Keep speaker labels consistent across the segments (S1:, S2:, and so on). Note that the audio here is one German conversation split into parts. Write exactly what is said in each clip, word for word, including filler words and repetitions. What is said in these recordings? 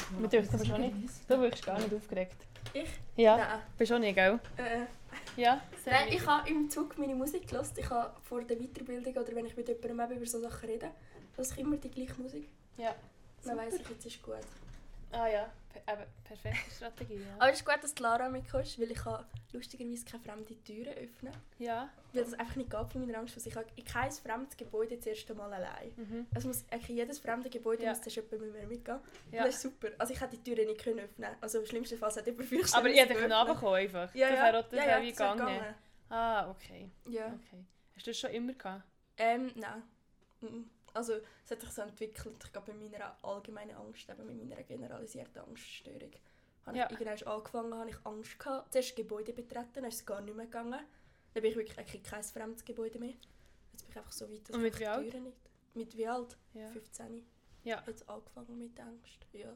S1: Mit dir bist du nicht. Du wirkst gar nicht aufgeregt.
S2: Ich?
S1: Ja.
S2: Nein.
S1: Bist du auch nicht, gell?
S2: Äh.
S1: Ja?
S2: Nein, ich habe im Zug meine Musik gehört. Ich habe vor der Weiterbildung oder wenn ich mit jemandem über so Sachen rede, das ist immer die gleiche Musik.
S1: Ja.
S2: Dann weiss ich, jetzt ist gut.
S1: Ah ja, aber perfekte Strategie. Ja.
S2: Aber es ist gut, dass die Lara mitkommst, weil ich kann lustigerweise keine fremden Türen öffnen.
S1: Ja.
S2: Weil das einfach nicht geht von meiner Angst. Ich habe in kein fremdes Gebäude das erste Mal allein.
S1: Mhm.
S2: Es muss eigentlich jedes fremde Gebäude
S1: Ja.
S2: muss zuerst jemand mit mir mitgehen.
S1: Ja.
S2: Das ist super. Also ich hätte die Türen nicht können öffnen. Also im schlimmsten Fall hat jemand fürchtet.
S1: Aber ihr hättet runterkommen einfach.
S2: Ja,
S1: das
S2: ja.
S1: wäre auch das
S2: ja,
S1: wäre
S2: ja,
S1: wie
S2: das wäre
S1: gegangen.
S2: gegangen.
S1: Ah, okay.
S2: Ja.
S1: okay. Hast du das schon immer gehabt?
S2: Ähm, nein. Mhm. Also es hat sich so entwickelt, ich glaube bei meiner allgemeinen Angst, eben mit meiner generalisierten Angststörung. Habe
S1: Ja.
S2: ich irgendwann angefangen, habe ich Angst gehabt. Zuerst Gebäude betreten, dann ist es gar nicht mehr gegangen. Dann bin ich wirklich eigentlich kein fremdes Gebäude mehr. Jetzt bin ich einfach so weit, dass
S1: Und mit
S2: ich
S1: wie
S2: die
S1: alt?
S2: Türen nicht... Mit wie alt?
S1: Ja.
S2: fünfzehn.
S1: Ja.
S2: Jetzt angefangen mit der Angst, ja.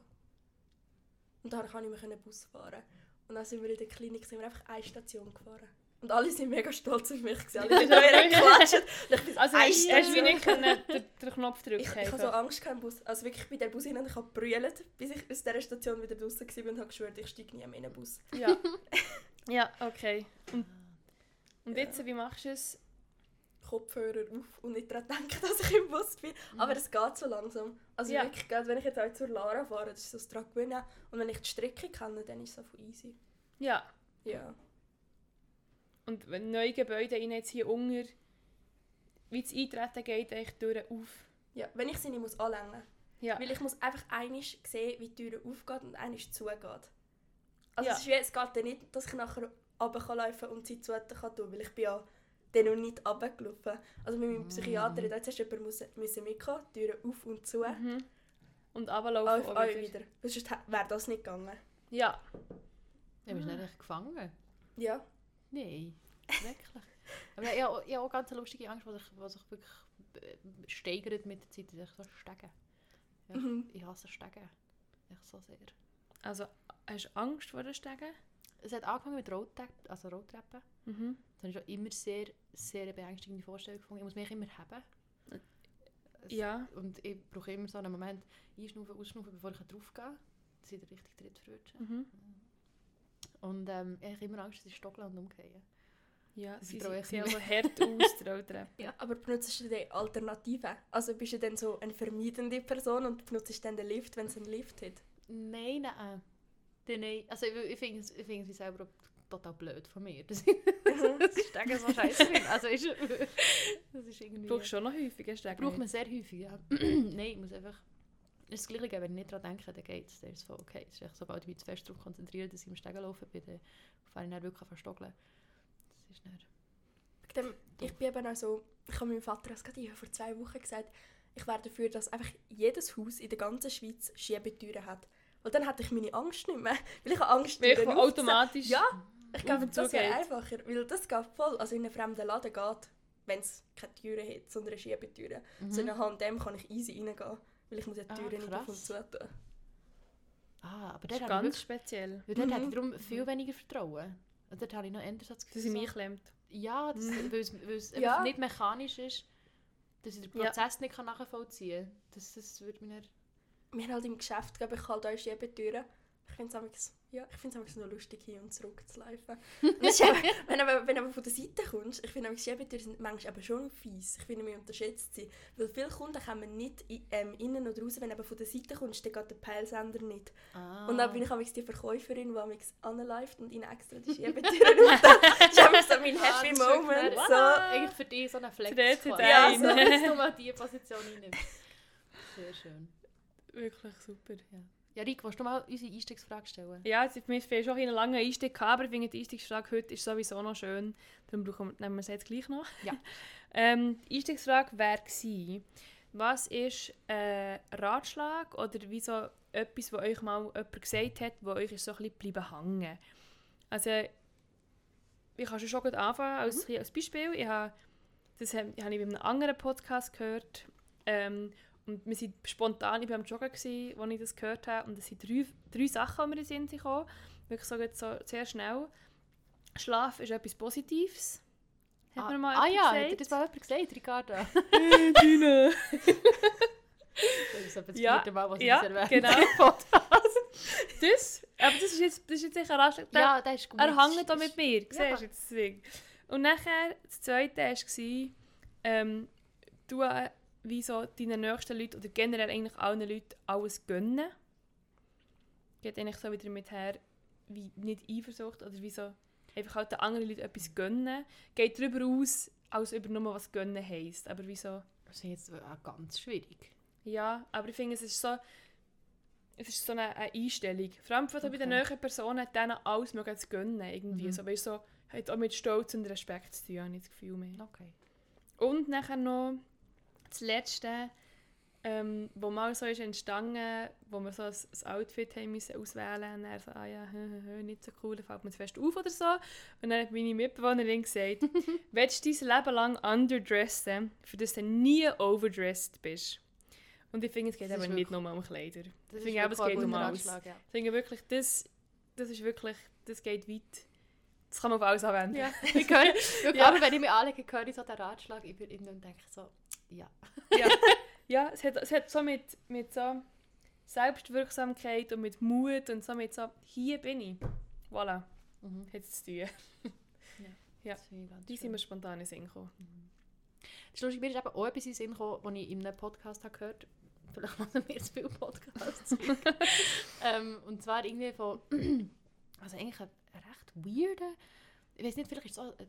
S2: Und dann konnte ich nicht mehr Bus fahren. Und dann sind wir in der Klinik sind wir einfach eine Station gefahren. Und alle sind mega stolz auf mich. Gewesen. Alle sind wieder geklatscht.
S1: Also hast du wie nicht können, den, den Knopf drücken?
S2: Ich, ich hatte so Angst gehabt im Bus. Also wirklich bei der Bus hinein, ich habe gebrüllt, bis ich aus dieser Station wieder draußen war und habe geschwört, ich steige nie mehr in den Bus.
S1: Ja. Ja, okay. Und, und
S2: Ja.
S1: jetzt, wie machst du es?
S2: Kopfhörer auf und nicht daran denken, dass ich im Bus bin.
S1: Mhm.
S2: Aber es geht so langsam. Also
S1: Ja.
S2: wirklich, gerade wenn ich jetzt auch zur Lara fahre, das ist so das daran gewöhnen. Und wenn ich die Strecke kenne, dann ist es so von easy.
S1: Ja.
S2: Ja.
S1: Und wenn neue Gebäude rein, jetzt hier unter, wie das Eintreten geht, eigentlich die Türen auf.
S2: Ja, wenn ich sie nicht muss anlängen.
S1: Ja.
S2: Weil ich muss einfach einmal sehen, wie die Tür aufgeht und einmal zugeht. Also
S1: Ja.
S2: es, ist wie, es geht dann nicht, dass ich nachher runterlaufen kann und sie zu kann tun, weil ich bin ja dann noch nicht runtergelaufen. Also mit meinem Psychiater, da hat zuerst jemand müssen, müssen mitkommen, die Türen auf und zu.
S1: Mhm. Und runterlaufen
S2: Auf
S1: auch
S2: euch
S1: wieder.
S2: wieder. Sonst wäre das nicht gegangen.
S1: Ja.
S3: Ja, bist du nicht echt gefangen?
S2: Ja.
S3: Nein, wirklich. Aber ich habe ja auch ganz eine lustige Angst, die sich, die sich wirklich äh, steigert mit der Zeit. Ich so Stegen. Ja,
S2: Mhm.
S3: Ich hasse Stegen. Ich so sehr.
S1: Also, hast du Angst vor den Stegen?
S3: Es hat angefangen mit Rolltreppen. Also Rolltreppen.
S1: Mhm.
S3: Das habe ich schon immer sehr, sehr eine beängstigende Vorstellung gefunden. Ich muss mich immer haben. Es-
S1: Ja.
S3: Und ich brauche immer so einen Moment einschnaufen, ausschnaufen, bevor ich drauf gehe. Dass ich den richtigen Tritt verrutsche.
S1: Mhm.
S3: Und ähm, ich habe immer Angst, dass ich stockeln und umgehe.
S1: Ja,
S3: Das
S1: sie
S3: traue ich
S1: sehen
S3: mir.
S1: so hart aus, die Rolltreppe.
S3: Ja.
S2: Aber benutzt du die Alternative? Also bist du dann so eine vermeidende Person und benutzt dann den Lift, wenn es einen Lift hat?
S3: Nein, nein. Dann nein. Also ich, ich finde es ich finde es selber auch total blöd von mir, dass ich das Stegen so scheiße finde. Also ist, das ist irgendwie...
S1: Brauchst du schon noch häufiger Stegen?
S3: Braucht man sehr häufig, ja. Nein, ich muss einfach... Es ist das Gleiche, wenn ich nicht daran denke, dann geht es. Dann ist es voll okay. Es ist echt, sobald ich mich zu fest darauf konzentriere, dass ich im Stegen laufen bin, dann fahre ich dann wirklich verstockeln. Das ist nicht...
S2: Dem, ich bin eben auch so, ich habe meinem Vater das gerade vor zwei Wochen gesagt, ich wäre dafür, dass einfach jedes Haus in der ganzen Schweiz Schiebetüren hat. Weil dann hätte ich meine Angst nicht mehr. Weil ich habe Angst,
S1: Weil ich
S2: Türen
S1: automatisch...
S2: Ja, ich glaube,
S1: auf und
S2: das
S1: zu
S2: wäre
S1: geht.
S2: einfacher. Weil das geht voll. Also in einem fremden Laden geht, wenn es keine Türen hat, sondern eine Schiebetüre.
S3: Mhm.
S2: So in einer H und M kann ich easy reingehen, weil ich muss ja die
S3: Ah,
S2: Türen nicht auf und
S3: krass.
S2: zu tun.
S3: Ah, aber
S1: Das
S3: dort
S1: ist
S3: habe ich
S1: ganz
S3: wirklich...
S1: speziell.
S3: Weil dort
S2: Mhm.
S3: hätte ich darum viel weniger Vertrauen. Und dort habe ich noch eher so das
S1: Dass
S3: Gefühl,
S1: sie
S3: so-
S1: mich klemmt.
S3: Ja, das,
S1: Mhm.
S3: weil es, weil es
S2: Ja.
S3: einfach nicht mechanisch ist, dass ich den
S1: Ja.
S3: Prozess nicht kann nachvollziehen kann. Das, das würde mich nicht...
S2: Wir haben halt im Geschäft, glaube ich, halt auch Schiebetüren. Ich finde es ja, ich finde es noch lustig, hin und zurück zu laufen. Und das ist eben, wenn du aber, wenn du aber von der Seite kommst, ich finde Schiebetüren sind manchmal eben schon fies. Ich finde, wir unterschätzt sie. Weil viele Kunden kommen nicht in, ähm, innen oder raus, wenn du aber von der Seite kommst, dann geht der Peilsender nicht.
S3: Ah.
S2: Und dann bin ich amigs die Verkäuferin, die amigs anläuft und ihnen extra die Schiebetüren aufmacht. Das ist einfach so mein
S3: Ah,
S2: Happy
S3: das ist wirklich
S2: Moment.
S3: nett.
S2: So.
S3: Eigentlich für dich so eine Flex.
S1: Dreht sich
S3: quasi.
S2: Ja,
S1: ein.
S2: so.
S3: Dass du mal diese Position einnimmst. Sehr schön.
S1: Wirklich super.
S3: Ja, ja Rick, willst du mal unsere Einstiegsfrage stellen?
S1: Ja, es mir fehlt schon einen langen Einstieg gehabt, aber ich finde die Einstiegsfrage heute ist sowieso noch schön. Darum brauchen wir, nehmen wir sie jetzt gleich noch.
S3: Ja.
S1: ähm, die Einstiegsfrage wäre gewesen, was ist ein Ratschlag oder wie so etwas, was euch mal jemand gesagt hat, wo euch ist so ein bisschen bleiben hängen? Also, ich kann schon gut anfangen als, mhm. als Beispiel. Ich habe, das habe, habe ich bei einem anderen Podcast gehört. Ähm, Und wir waren spontan, ich war am Joggen, als ich das gehört habe. Und es sind drei, drei Sachen, die mir in den Sinn gekommen. Wirklich so, so sehr schnell. Schlaf ist etwas Positives. Hat
S3: ah,
S1: mir mal
S3: ah
S1: jemand
S3: ja,
S1: gesagt.
S3: hat dir das mal jemand gesagt, Ricardo?
S1: Äh, Dine.
S3: Das ist aber das
S1: Ja,
S3: vierte Mal, was ich
S1: ja,
S3: das erwähnt
S1: genau.
S3: habe im Podcast.
S1: das, aber das ist jetzt, das ist jetzt sicher ein Ratschlag.
S3: Ja, das ist gut.
S1: Er hängt auch mit
S3: Ist-
S1: mir,
S3: Ja.
S1: siehst du jetzt das Ding. Und nachher, das Zweite war, ähm, du äh, wie so deinen nächsten Leuten oder generell eigentlich allen Leuten alles gönnen. Geht eigentlich so wieder mit her, wie nicht Eifersucht oder wie so einfach halt den anderen Leuten etwas gönnen. Geht darüber aus, als über nur was gönnen heisst. Aber wie so,
S3: Das ist jetzt auch ganz schwierig.
S1: ja, aber ich finde, es ist so, es ist so eine, eine Einstellung. Vor allem okay. bei den
S3: Okay.
S1: neuen Personen, denen alles mögen zu gönnen. Irgendwie.
S3: Mhm.
S1: So, weißt, so, hat auch mit Stolz und Respekt zu tun, habe ich das Gefühl mehr.
S3: Okay.
S1: Und nachher noch das Letzte, ähm, wo mal so ist entstanden, wo wir so ein, ein Outfit haben müssen auswählen mussten. Und er so, ah ja, hö, hö, hö, nicht so cool, da fällt mir zu fest auf oder so. Und dann hat meine Mitbewohnerin gesagt, willst du dein Leben lang underdressen, für das du nie overdressed bist? Und ich finde, es geht
S3: Das ist
S1: aber nicht
S3: wirklich-
S1: nur um Kleider.
S3: Das
S1: Ich
S3: ist
S1: finde aber, es
S3: wirklich
S1: geht
S3: ein
S1: um
S3: guter
S1: alles.
S3: Ratschlag, ja.
S1: Ich finde wirklich, das, das ist wirklich, das geht weit. Das kann man auf alles anwenden.
S3: Ja, ich höre, wirklich,
S1: Ja.
S3: aber wenn ich mich anlege, höre ich so den Ratschlag über ihn und denke so, ja.
S1: Ja, ja es, hat, es hat so mit, mit so Selbstwirksamkeit und mit Mut und so mit so, hier bin ich. Voilà,
S3: Mhm.
S1: hat es zu tun. Ja.
S3: Das finde ich ganz
S1: Die
S3: schön.
S1: sind mir spontan in den Sinn gekommen.
S3: Das ist lustig, mir ist eben auch etwas in den Sinn gekommen, was ich in einem Podcast habe gehört habe. Vielleicht machen wir zu viele Podcasts. ähm, und zwar irgendwie von, also eigentlich ein, ein recht weirder, ich weiß nicht, vielleicht ist es auch eine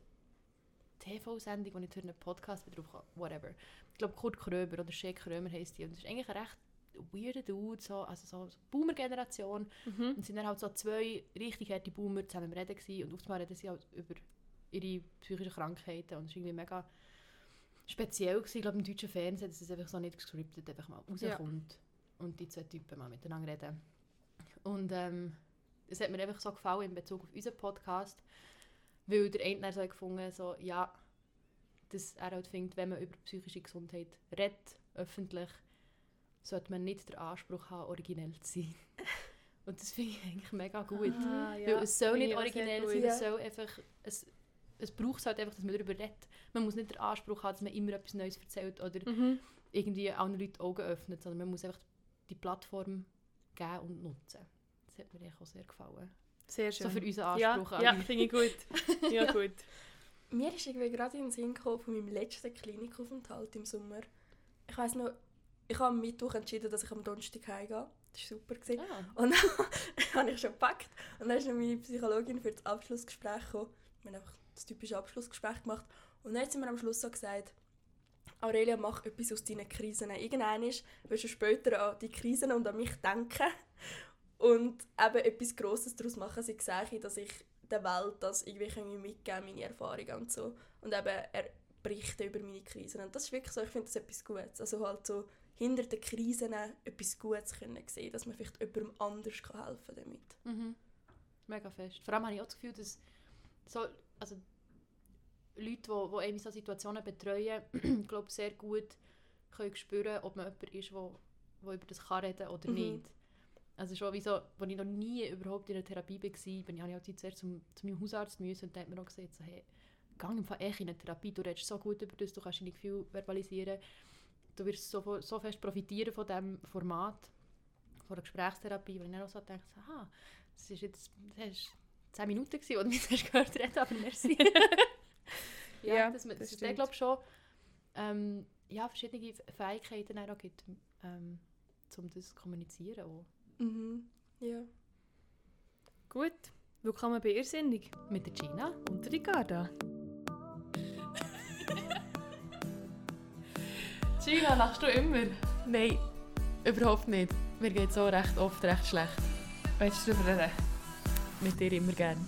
S3: T V-Sendung, wo ich durch einen Podcast drauf komme, whatever. Ich glaube Kurt Krömer oder Shea Krömer heisst die. Und das ist eigentlich ein recht weirder Dude, so, also so, so Boomer-Generation.
S1: Mhm.
S3: Und sind dann halt so zwei richtig harte Boomer zusammen am Reden gewesen. Und oftmals reden sie halt über ihre psychischen Krankheiten. Und es war irgendwie mega speziell gewesen. Ich glaube, im deutschen Fernsehen, dass es einfach so nicht gescriptet einfach mal rauskommt. Und die zwei Typen mal miteinander reden. Und ähm, es hat mir einfach so gefallen in Bezug auf unseren Podcast, weil der eine dann so gefunden so, ja, dass er halt findet, wenn man über psychische Gesundheit redet, öffentlich, sollte man nicht den Anspruch haben, originell zu sein. Und das finde ich eigentlich mega gut.
S1: Ah,
S3: Weil es soll
S1: finde
S3: nicht
S1: ich auch sehr
S3: originell
S1: gut.
S3: sein,
S2: Ja.
S3: es soll einfach... Es, es braucht halt einfach, dass man darüber redet. Man muss nicht den Anspruch haben, dass man immer etwas Neues erzählt oder
S1: Mhm.
S3: irgendwie anderen Leuten die Augen öffnet, sondern man muss einfach die Plattform geben und nutzen. Das hat mir eigentlich auch sehr gefallen.
S1: Sehr schön.
S3: So für unseren
S1: ja,
S3: Anspruch an
S1: ja,
S3: euch.
S1: finde ich gut. Ja, gut.
S2: Mir ist irgendwie gerade in den Sinn gekommen von meinem letzten Klinikaufenthalt im Sommer. Ich weiss noch, ich habe am Mittwoch entschieden, dass ich am Donnerstag heimgehe. Das war super. gewesen.
S3: Ah.
S2: Und dann habe ich schon gepackt. Und dann ist noch meine Psychologin für das Abschlussgespräch gekommen. Wir haben einfach das typische Abschlussgespräch gemacht. Und dann hat sie mir am Schluss so gesagt, Aurelia, mach etwas aus deinen Krisen. Irgendwann wirst du später an die Krisen und an mich denken. Und eben etwas Grosses daraus machen. Sie sage, dass ich der Welt das irgendwie mitgeben, meine Erfahrungen und so. Und eben, er berichtet über meine Krisen. Und das ist wirklich so, ich finde das etwas Gutes. Also halt so hinter den Krisen etwas Gutes können sehen, dass man vielleicht jemandem anders kann helfen kann damit.
S3: Mhm. Mega fest. Vor allem habe ich auch das Gefühl, dass so, also Leute, die, die eben so Situationen betreuen, glaube sehr gut können spüren, ob man jemand ist, der, der über das kann reden oder
S2: Mhm.
S3: nicht. Also schon wie so, als ich noch nie überhaupt in einer Therapie war, bin ich halt zuerst zum, zu meinem Hausarzt müssen und der hat mir auch gesagt, so, hey, geh im Fall echt in eine Therapie, du redest so gut über das, du kannst deine Gefühle verbalisieren, du wirst so, so fest profitieren von diesem Format, von der Gesprächstherapie, wo ich dann auch so dachte, aha, das ist jetzt das ist zehn Minuten gewesen, wo du mich erst gehört hast, aber merci. ja,
S1: Ja,
S3: dass man,
S1: das
S3: dass es
S1: stimmt.
S3: glaube schon ähm, ja, verschiedene Fähigkeiten auch gibt, ähm, um das zu kommunizieren. Auch.
S2: Mhm. Ja.
S1: Gut. Willkommen bei Irrsinnig.
S3: Mit der Gina.
S1: Und Ricarda.
S3: Gina, lachst du immer? Nein, überhaupt nicht. Mir geht es auch recht oft recht schlecht.
S1: Willst du darüber reden?
S3: Mit dir immer gerne.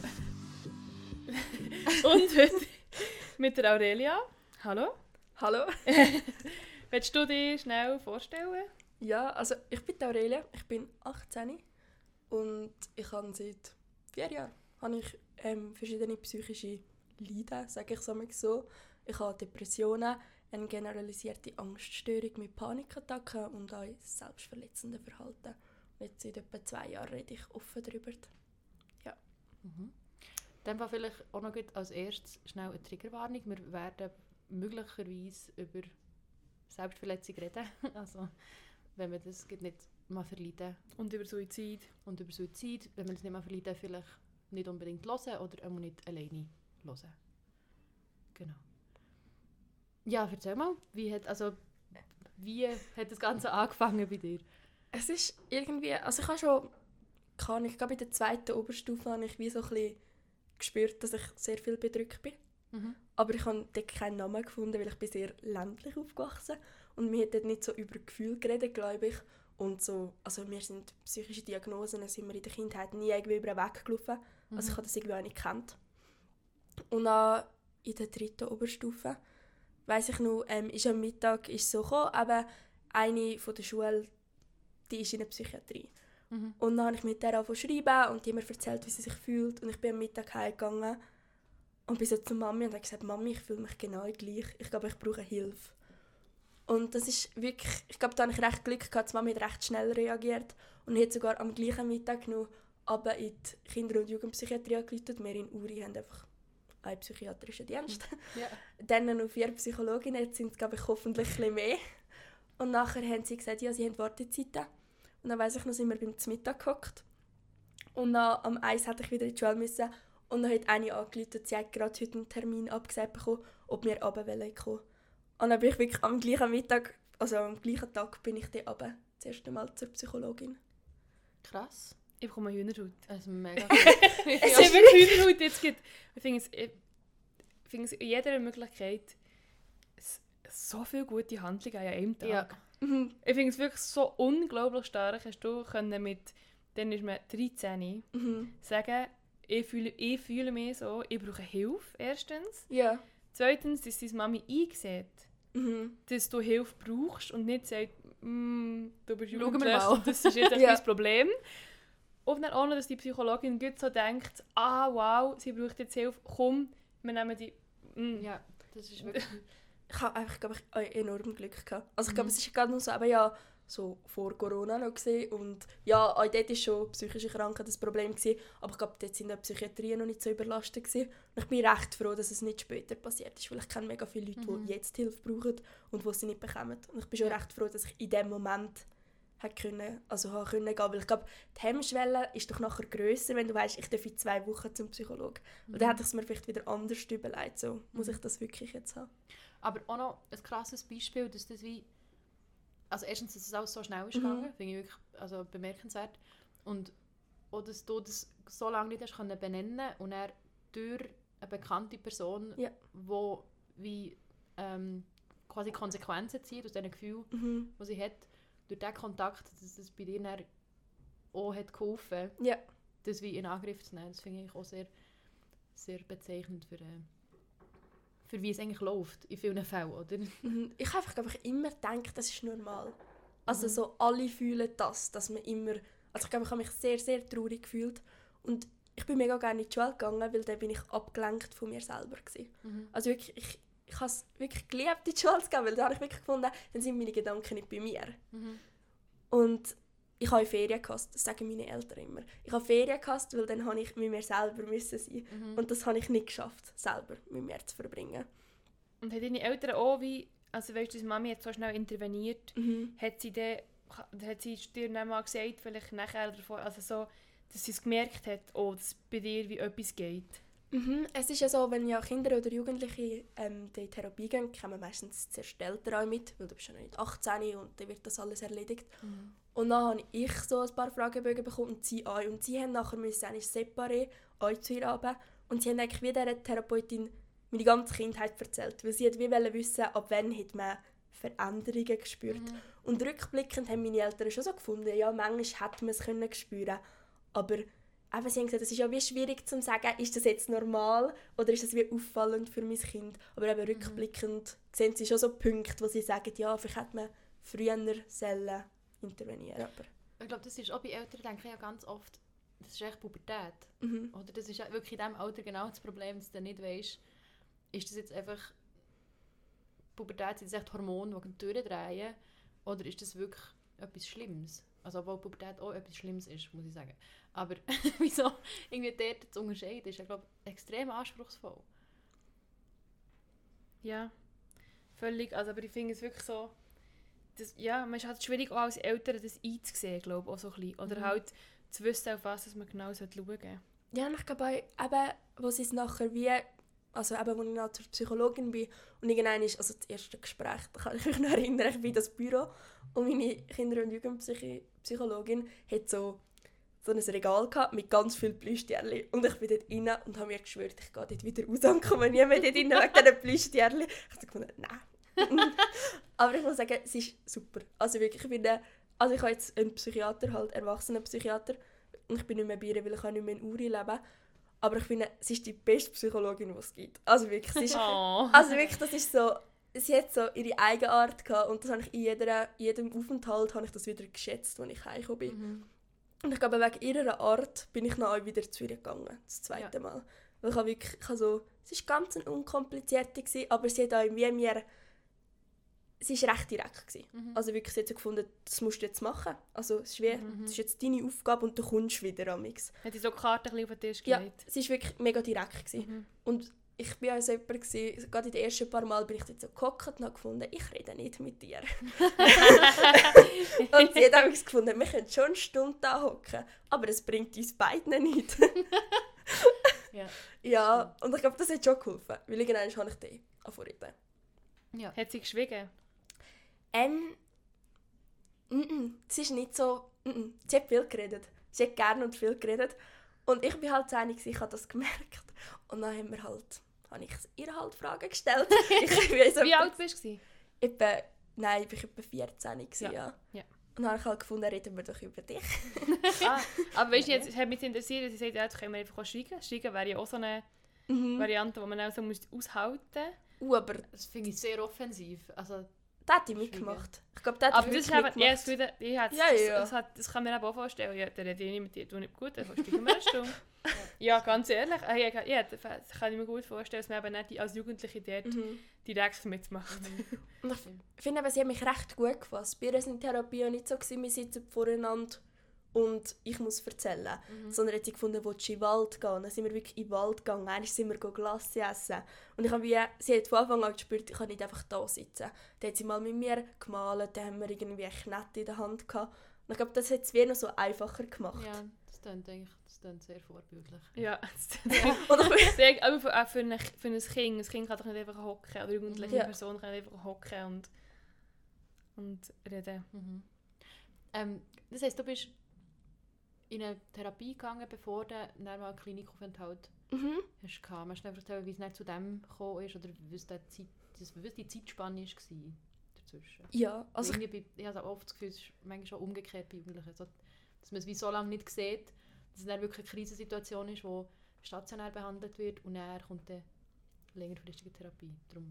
S1: Und heute mit der Aurelia. Hallo.
S2: Hallo?
S1: Willst du dich schnell vorstellen?
S2: Ja, also ich bin die Aurelia, ich bin achtzehn und ich habe seit vier Jahren habe ich, ähm, verschiedene psychische Leiden, sage ich es so. Ich habe Depressionen, eine generalisierte Angststörung mit Panikattacken und auch selbstverletzende Verhalten. Und jetzt seit etwa zwei Jahren rede ich offen darüber.
S3: Mhm. Dann war vielleicht auch noch gut als erstes schnell eine Triggerwarnung. Wir werden möglicherweise über Selbstverletzung reden. Also, wenn man das nicht mal verleiden.
S1: Und über Suizid.
S3: Und über Suizid, wenn man es nicht mal verleiden, vielleicht nicht unbedingt hören oder auch nicht alleine hören. Genau. Ja, erzähl mal, wie hat, also, wie hat das Ganze angefangen bei dir?
S2: Es ist irgendwie, also ich habe schon, kann ich glaube in der zweiten Oberstufe habe ich wie so ein bisschen gespürt, dass ich sehr viel bedrückt bin.
S3: Mhm.
S2: Aber ich habe dort keinen Namen gefunden, weil ich bin sehr ländlich aufgewachsen und wir haben dort nicht so über Gefühle geredet, glaube ich. Und so, also wir sind psychische Diagnosen, sind wir in der Kindheit nie irgendwie über den Weg gelaufen.
S3: Mhm.
S2: Also ich habe das irgendwie auch nicht gekannt. Und dann in der dritten Oberstufe, weiss ich noch, ähm, ist am Mittag ist so gekommen, aber eine von der Schule, die ist in der Psychiatrie.
S3: Mhm.
S2: Und dann habe ich mit der angefangen zu schreiben und die hat mir erzählt, wie sie sich fühlt. Und ich bin am Mittag heimgegangen und bin so zu Mami und habe gesagt, Mami, ich fühle mich genau gleich. Ich glaube, ich brauche Hilfe. Und das ist wirklich, ich glaube, da habe ich recht Glück gehabt, die Mami hat recht schnell reagiert und hat sogar am gleichen Mittag noch aber in die Kinder- und Jugendpsychiatrie angerufen. Wir in Uri haben einfach einen psychiatrischen Dienst.
S3: Ja.
S2: Dann noch vier Psychologinnen, jetzt sind es, glaube ich, hoffentlich ein bisschen mehr. Und nachher haben sie gesagt, ja, sie haben Wartezeiten. Und dann weiss ich noch, sind wir beim Mittag gehockt. Und dann am eins hätte ich wieder in die Schule müssen. Und dann hat eine angerufen, sie hat gerade heute einen Termin abgesagt bekommen, ob wir runter kommen. Und dann bin ich wirklich am gleichen Mittag, also am gleichen Tag, bin ich dann runter. Das erste Mal zur Psychologin.
S3: Krass.
S1: Ich bekomme eine Hühnerhaut.
S3: Also mega
S1: Es ist wirklich Hühnerhaut jetzt gibt. Ich finde es, ich finde es in jeder Möglichkeit s- so viele gute Handlungen an einem Tag.
S3: Ja.
S2: Mhm.
S1: Ich finde es wirklich so unglaublich stark, hast du können mit, dann ist man dreizehn,
S2: Mhm.
S1: sagen, ich fühle, ich fühle mich so, ich brauche Hilfe, erstens.
S2: Ja.
S1: Zweitens, dass deine Mami einsieht,
S2: Mhm.
S1: dass du Hilfe brauchst und nicht sagt, mm, du bist
S3: Schauen wir
S1: jugendlich
S3: mal.
S1: und das ist jetzt
S2: Ja.
S1: mein Problem. Und dann auch noch, dass die Psychologin gut so denkt, ah wow, sie braucht jetzt Hilfe, komm, wir nehmen die... Mm.
S3: Ja, das ist wirklich...
S2: Ich habe einfach, glaube ich, ein enorm Glück gehabt. Also ich glaube,
S3: Mhm.
S2: es ist gerade noch so, aber ja, so vor Corona noch gewesen. Und ja, auch dort war schon psychische Krankheit das Problem gewesen, aber ich glaube, dort sind die Psychiatrien noch nicht so überlastet gewesen. Und ich bin recht froh, dass es nicht später passiert ist, weil ich kenne mega viele Leute,
S3: Mhm.
S2: die jetzt Hilfe brauchen und die sie nicht bekommen. Und ich bin schon
S3: Ja.
S2: recht froh, dass ich in dem Moment hat können, also haben können gehen, weil ich glaube, die Hemmschwelle ist doch nachher grösser, wenn du weißt, ich darf in zwei Wochen zum Psychologen. Und dann hätte ich es mir vielleicht wieder anders überlegt, so muss ich das wirklich jetzt haben.
S3: Aber auch noch ein krasses Beispiel, dass das wie... Also erstens, dass es alles so schnell ist
S2: Mhm.
S3: gegangen, finde ich wirklich also bemerkenswert. Und auch, dass du das so lange nicht hast können benennen und dann durch eine bekannte Person,
S2: Ja.
S3: wo wie ähm, quasi Konsequenzen zieht aus diesen Gefühlen,
S2: Mhm.
S3: die sie hat, durch diesen Kontakt, dass das bei dir dann auch hat geholfen,
S2: Ja.
S3: das wie in Angriff zu nehmen. Das finde ich auch sehr, sehr bezeichnend für, äh, für wie es eigentlich läuft, in vielen Fällen, oder?
S2: Mhm. Ich habe einfach, glaube ich, immer gedacht, das ist normal. Also
S3: Mhm.
S2: so alle fühlen das, dass man immer... Also ich glaube, ich habe mich sehr, sehr traurig gefühlt. Und ich bin mega gerne in die Schule gegangen, weil dann bin ich abgelenkt von mir selber gewesen.
S3: Mhm.
S2: Also wirklich, ich, ich habe es wirklich geliebt, in die Schule zu gehen, weil da habe ich wirklich gefunden, dann sind meine Gedanken nicht bei mir.
S3: Mhm.
S2: Und ich habe Ferien gehasst, das sagen meine Eltern immer. Ich habe Ferien gehasst, weil dann habe ich mit mir selber müssen sein.
S3: Mhm.
S2: Und das habe ich nicht geschafft, selber mit mir zu verbringen.
S1: Und haben deine Eltern auch wie, also weißt du, deine Mami hat so schnell interveniert,
S2: Mhm.
S1: hat sie dann, hat sie dir dann mal gesagt, vielleicht nachher oder vorher, also so, dass sie es gemerkt hat, oh, dass bei dir wie etwas geht.
S2: Mhm. Es ist ja so, wenn ja Kinder oder Jugendliche ähm, in Therapie gehen, kommen meistens zuerst die Eltern auch mit, weil du bist ja noch nicht achtzehn und dann wird das alles erledigt.
S3: Mhm.
S2: Und dann habe ich so ein paar Fragebögen bekommen und sie auch. Und sie haben nachher müssen eigentlich separé auch zu ihr runter. Und sie haben eigentlich wie dieser Therapeutin meine ganze Kindheit erzählt, weil sie hat wie wollen wissen, ab wann hat man Veränderungen gespürt.
S3: Mhm.
S2: Und rückblickend haben meine Eltern schon so gefunden, ja, manchmal hätte man es können spüren, aber eben, sie haben gesagt, es ist ja wie schwierig zu sagen, ist das jetzt normal oder ist das wie auffallend für mein Kind. Aber eben rückblickend sehen sie schon so Punkte, wo sie sagen, ja, vielleicht hätte man früher sollen intervenieren. Aber,
S3: Ich glaube, das ist auch bei Eltern, denke ich ja ganz oft, das ist echt Pubertät.
S2: mhm.
S3: Oder das ist ja wirklich in diesem Alter genau das Problem, dass du nicht weißt, ist das jetzt einfach Pubertät, sind das echt Hormone, die durchdrehen, oder ist das wirklich etwas Schlimmes? Also obwohl Pubertät auch etwas Schlimmes ist, muss ich sagen. Aber wieso irgendwie dort zu unterscheiden, ist ja, glaube ich, extrem anspruchsvoll.
S1: Ja, völlig, also aber ich finde es wirklich so, das, ja, man ist halt schwierig auch als Eltern das einzusehen, glaube ich, auch so ein bisschen. Oder
S3: Mhm.
S1: halt zu wissen, auf was man genau schauen sollte.
S2: Ja, und ich glaube auch, eben, wo sie es nachher wie, also eben, als ich noch zur Psychologin bin und irgendwann ist, also das erste Gespräch, da kann ich mich noch erinnern, ich bin in das Büro und meine Kinder- und Jugendpsychologin hat so, so ein Regal gehabt mit ganz vielen Plüschtierchen und ich bin dort rein und habe mir geschwört, ich gehe dort wieder raus und komme nie mehr dort rein wegen diesen Plüschtierchen. Ich habe gefunden, nein. Aber ich muss sagen, es ist super. Also wirklich, ich finde, also ich habe jetzt einen Psychiater, halt Erwachsenenpsychiater, und ich bin nicht mehr bei ihr, weil ich auch nicht mehr in Uri lebe. Aber ich finde, sie ist die beste Psychologin, die es gibt. Also wirklich, sie ist,
S1: Oh.
S2: also wirklich, das ist so, sie hat so ihre eigene Art gehabt und das habe ich in jeder, jedem Aufenthalt habe ich das wieder geschätzt, als ich heimgekommen bin.
S3: Mhm.
S2: Und ich glaube, wegen ihrer Art bin ich noch wieder zu ihr gegangen, das zweite
S3: Ja.
S2: Mal. Weil ich habe wirklich, ich habe so, es war ganz eine unkomplizierte, gewesen, aber sie hat auch wie mir, sie war recht direkt gewesen.
S3: Mhm.
S2: Also wirklich, sie hat so gefunden, das musst du jetzt machen. Also es ist, wie,
S3: Mhm.
S2: das ist jetzt deine Aufgabe und du kommst wieder amix.
S1: Hat sie so die Karte ein bisschen auf den Tisch
S2: Ja,
S1: gelegt?
S2: sie war wirklich mega direkt gewesen.
S1: Mhm.
S2: Und ich war also jemand, gewesen, gerade in den ersten paar Mal bin ich dort so gehockt und habe gefunden, ich rede nicht mit dir. Und sie hat auch gefunden, wir können schon eine Stunde da hocken, aber es bringt uns beiden nichts.
S3: Ja.
S2: Ja, und ich glaube, das hat schon geholfen, weil irgendwann habe ich den angefangen.
S3: Ja.
S1: Hat sie geschwiegen?
S2: Ähm, mm -mm, es ist nicht so, mm -mm. Sie hat viel geredet. Sie hat gerne und viel geredet. Und ich bin halt so einig, ich habe das gemerkt. Und dann haben wir halt, habe ich ihr halt Fragen gestellt. ich bin so
S1: Wie alt bist du?
S2: Etwa, nein, ich war etwa vierzehn.
S1: Ja.
S2: Ja. Ja.
S1: Ja.
S2: Und dann habe ich halt gefunden, reden wir doch über dich.
S1: Ah, aber weißt du, jetzt hat mich interessiert, sie sagt, ja, jetzt können wir einfach auch schweigen. Schweigen wäre ja auch so eine
S2: Mhm.
S1: Variante, die man auch so muss aushalten muss.
S2: Uh, aber
S3: Das finde ich sehr offensiv. Also,
S2: der hat die mitgemacht. Ich glaube, der hat
S1: Aber
S2: die
S1: das ist
S2: wirklich
S1: eben eher das
S2: mitgemacht.
S1: Gefühl, ich hätte-
S2: Ja,
S1: das,
S2: ja.
S1: Das, hat, das kann man eben auch vorstellen. Ja, der redet eh nicht mit dir, du nicht gut, dann schweigen wir eine Stunde. Ja, ganz ehrlich, äh, ja, ja, das kann ich mir gut vorstellen, dass man eben nicht als Jugendliche dort
S2: Mhm.
S1: direkt mitmacht.
S2: Und ich finde aber, sie hat mich recht gut gefasst. Bei ihr war in Therapie auch nicht so, gewesen, wir sitzen voreinander und ich muss erzählen.
S3: Mhm.
S2: Sondern hat sie gefunden, wo sie in den Wald gehen. Dann sind wir wirklich in den Wald gegangen. Einmal sind wir Glasse essen. Und ich habe wie, sie hat von Anfang an gespürt, ich kann nicht einfach da sitzen. Dann hat sie mal mit mir gemalt, dann haben wir irgendwie eine Knette in der Hand gehabt. Und ich glaube, das hat es wie noch so einfacher gemacht.
S3: ja, das klingt eigentlich das klingt sehr vorbildlich.
S1: Ja,
S2: Und ich bin,
S1: sehr, aber für, auch für, ein, für ein Kind, ein Kind kann doch nicht einfach hocken, oder eine jugendliche
S2: Ja.
S1: Person kann nicht einfach hocken und, und reden.
S3: Mhm. Ähm, das heisst, du bist in eine Therapie gegangen, bevor du dann mal einen Klinikaufenthalt
S2: mhm.
S3: hast gehabt. Kannst du mir erzählen, wie es dann zu dem gekommen ist oder was die, Zeit, das, was die Zeitspanne war dazwischen?
S2: Ja, also
S3: Also, bei, ich habe oft das Gefühl, es ist manchmal schon umgekehrt bei Jugendlichen. Also, dass man es wie so lange nicht sieht, dass es dann wirklich eine Krisensituation ist, wo stationär behandelt wird und dann kommt eine längerfristige Therapie. Darum.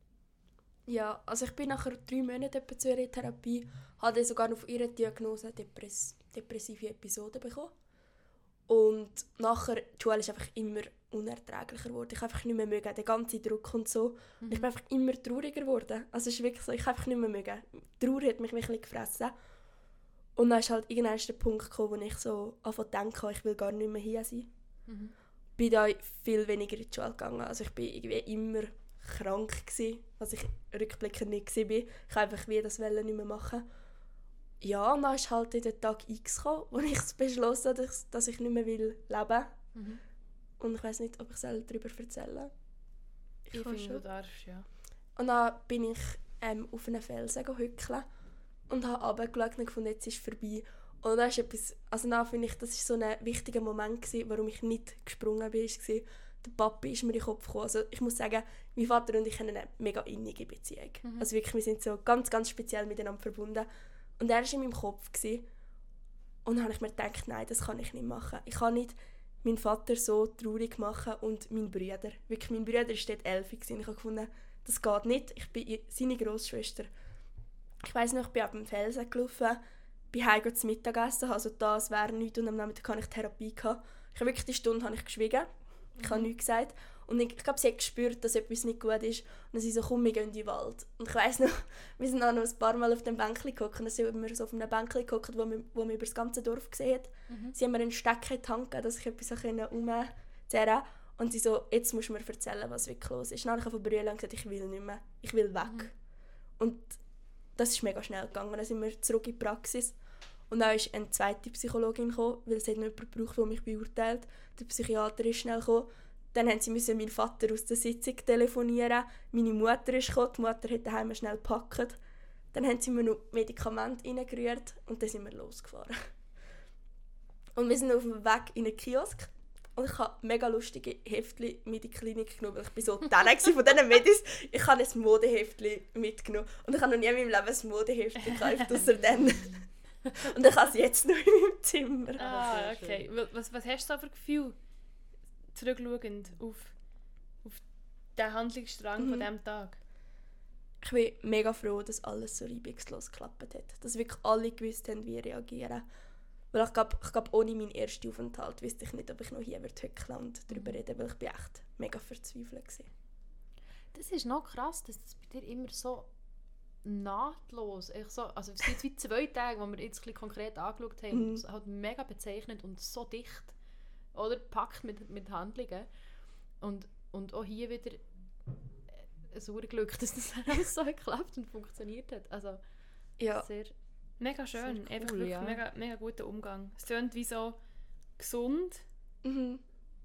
S2: Ja, also ich bin nach drei Monaten etwa zu ihrer Therapie, hatte sogar auf ihre Diagnose Depress- depressive Episoden bekommen. Und nachher, die Schule ist einfach immer unerträglicher geworden. Ich habe einfach nicht mehr mögen, der ganze Druck und so. Und ich bin einfach immer trauriger geworden. Also es ist wirklich so, ich habe einfach nicht mehr mögen. Die Trauer hat mich wirklich gefressen. Und dann ist halt irgendwann der Punkt gekommen, wo ich so anfangen zu denken, ich will gar nicht mehr hier sein.
S3: Mhm.
S2: Bin da viel weniger in die Schule gegangen. Also ich bin irgendwie immer krank gewesen, was ich rückblickend nicht war. Ich wollte einfach wie das nicht mehr machen. Ja, und dann ist halt der Tag X gekommen, wo ich beschlossen habe, dass, dass ich nicht mehr will leben will.
S3: Mhm.
S2: Und ich weiss nicht, ob ich darüber erzählen soll.
S1: Ich
S2: kann
S1: finde,
S2: schon.
S1: du darfst, ja.
S2: Und dann bin ich ähm, auf einen Felsen gehückelt und habe runtergeschaut und gefunden, jetzt ist es vorbei. Und dann ist etwas, also dann finde ich, das war so ein wichtiger Moment gewesen, warum ich nicht gesprungen bin, war, der Papi ist mir in den Kopf gekommen. Also ich muss sagen, mein Vater und ich haben eine mega innige Beziehung.
S3: Mhm.
S2: Also wirklich, wir sind so ganz, ganz speziell miteinander verbunden. Und er war in meinem Kopf gewesen. Und dann habe ich mir gedacht, nein, das kann ich nicht machen. Ich kann nicht meinen Vater so traurig machen und meinen Bruder. Wirklich, mein Bruder war dort elf und ich habe gefunden, das geht nicht. Ich bin seine Grossschwester. Ich weiss noch, ich bin ab dem Felsen gelaufen, bin heim zum Mittagessen, also das wäre nichts und am Nachmittag hatte ich Therapie gehabt. Ich habe wirklich die Stunde habe ich geschwiegen. Ich habe nichts gesagt. Und ich, ich glaube, sie hat gespürt, dass etwas nicht gut ist. Und dann sie so, komm, wir gehen in den Wald. Und ich weiss noch, wir sind dann noch ein paar Mal auf dem Bänkchen geguckt. Und dann sind wir so auf einem Bänkchen geguckt, wo man, wo man über das ganze Dorf gesehen hat.
S3: Mhm.
S2: Sie haben mir einen Stecker in die Hand gegeben, dass ich etwas herumzerren konnte. Und sie so, jetzt musst du mir erzählen, was wirklich los ist. Dann habe ich von brüllen und gesagt, ich will nicht mehr. Ich will weg.
S3: Mhm.
S2: Und das ist mega schnell gegangen. Dann sind wir zurück in die Praxis. Und dann ist eine zweite Psychologin gekommen, weil es hat noch jemanden gebraucht, der mich beurteilt. Der Psychiater ist schnell gekommen. Dann mussten sie meinen Vater aus der Sitzung telefonieren. Meine Mutter ist gekommen. Die Mutter hat daheim schnell gepackt. Dann haben sie mir noch Medikamente reingerührt und dann sind wir losgefahren. Und wir sind auf dem Weg in einen Kiosk. Und ich habe mega lustige Heftchen mit in die Klinik genommen, weil ich bin so Tanne von diesen Medis. Ich habe ein Modeheftchen mitgenommen. Und ich habe noch nie in meinem Leben ein Modeheftchen gekauft, außer dann. Und ich habe es jetzt noch in meinem Zimmer.
S1: Ah, okay. Was, was hast du da für Gefühl, zurückschauend auf, auf den Handlungsstrang mhm. von diesem Tag?
S2: Ich bin mega froh, dass alles so reibungslos geklappt hat. Dass wirklich alle gewusst haben, wie reagieren. Weil ich glaube, ich glaub, ohne meinen ersten Aufenthalt wüsste ich nicht, ob ich noch hier hückeln und darüber reden, weil ich bin echt mega verzweifelt war.
S3: Das ist noch krass, dass das bei dir immer so nahtlos, ich so, also es gibt wie zwei Tage, die wir jetzt ein bisschen konkret angeschaut haben, mm. halt mega bezeichnet und so dicht, oder packt mit, mit Handlungen. Und, und auch hier wieder ein sauer Glück, dass das alles so geklappt und funktioniert hat. Also
S2: ja.
S3: sehr...
S1: Mega schön, cool, einfach wirklich
S3: ja.
S1: mega, mega guter Umgang. Es tönt wie so gesund,
S2: mhm.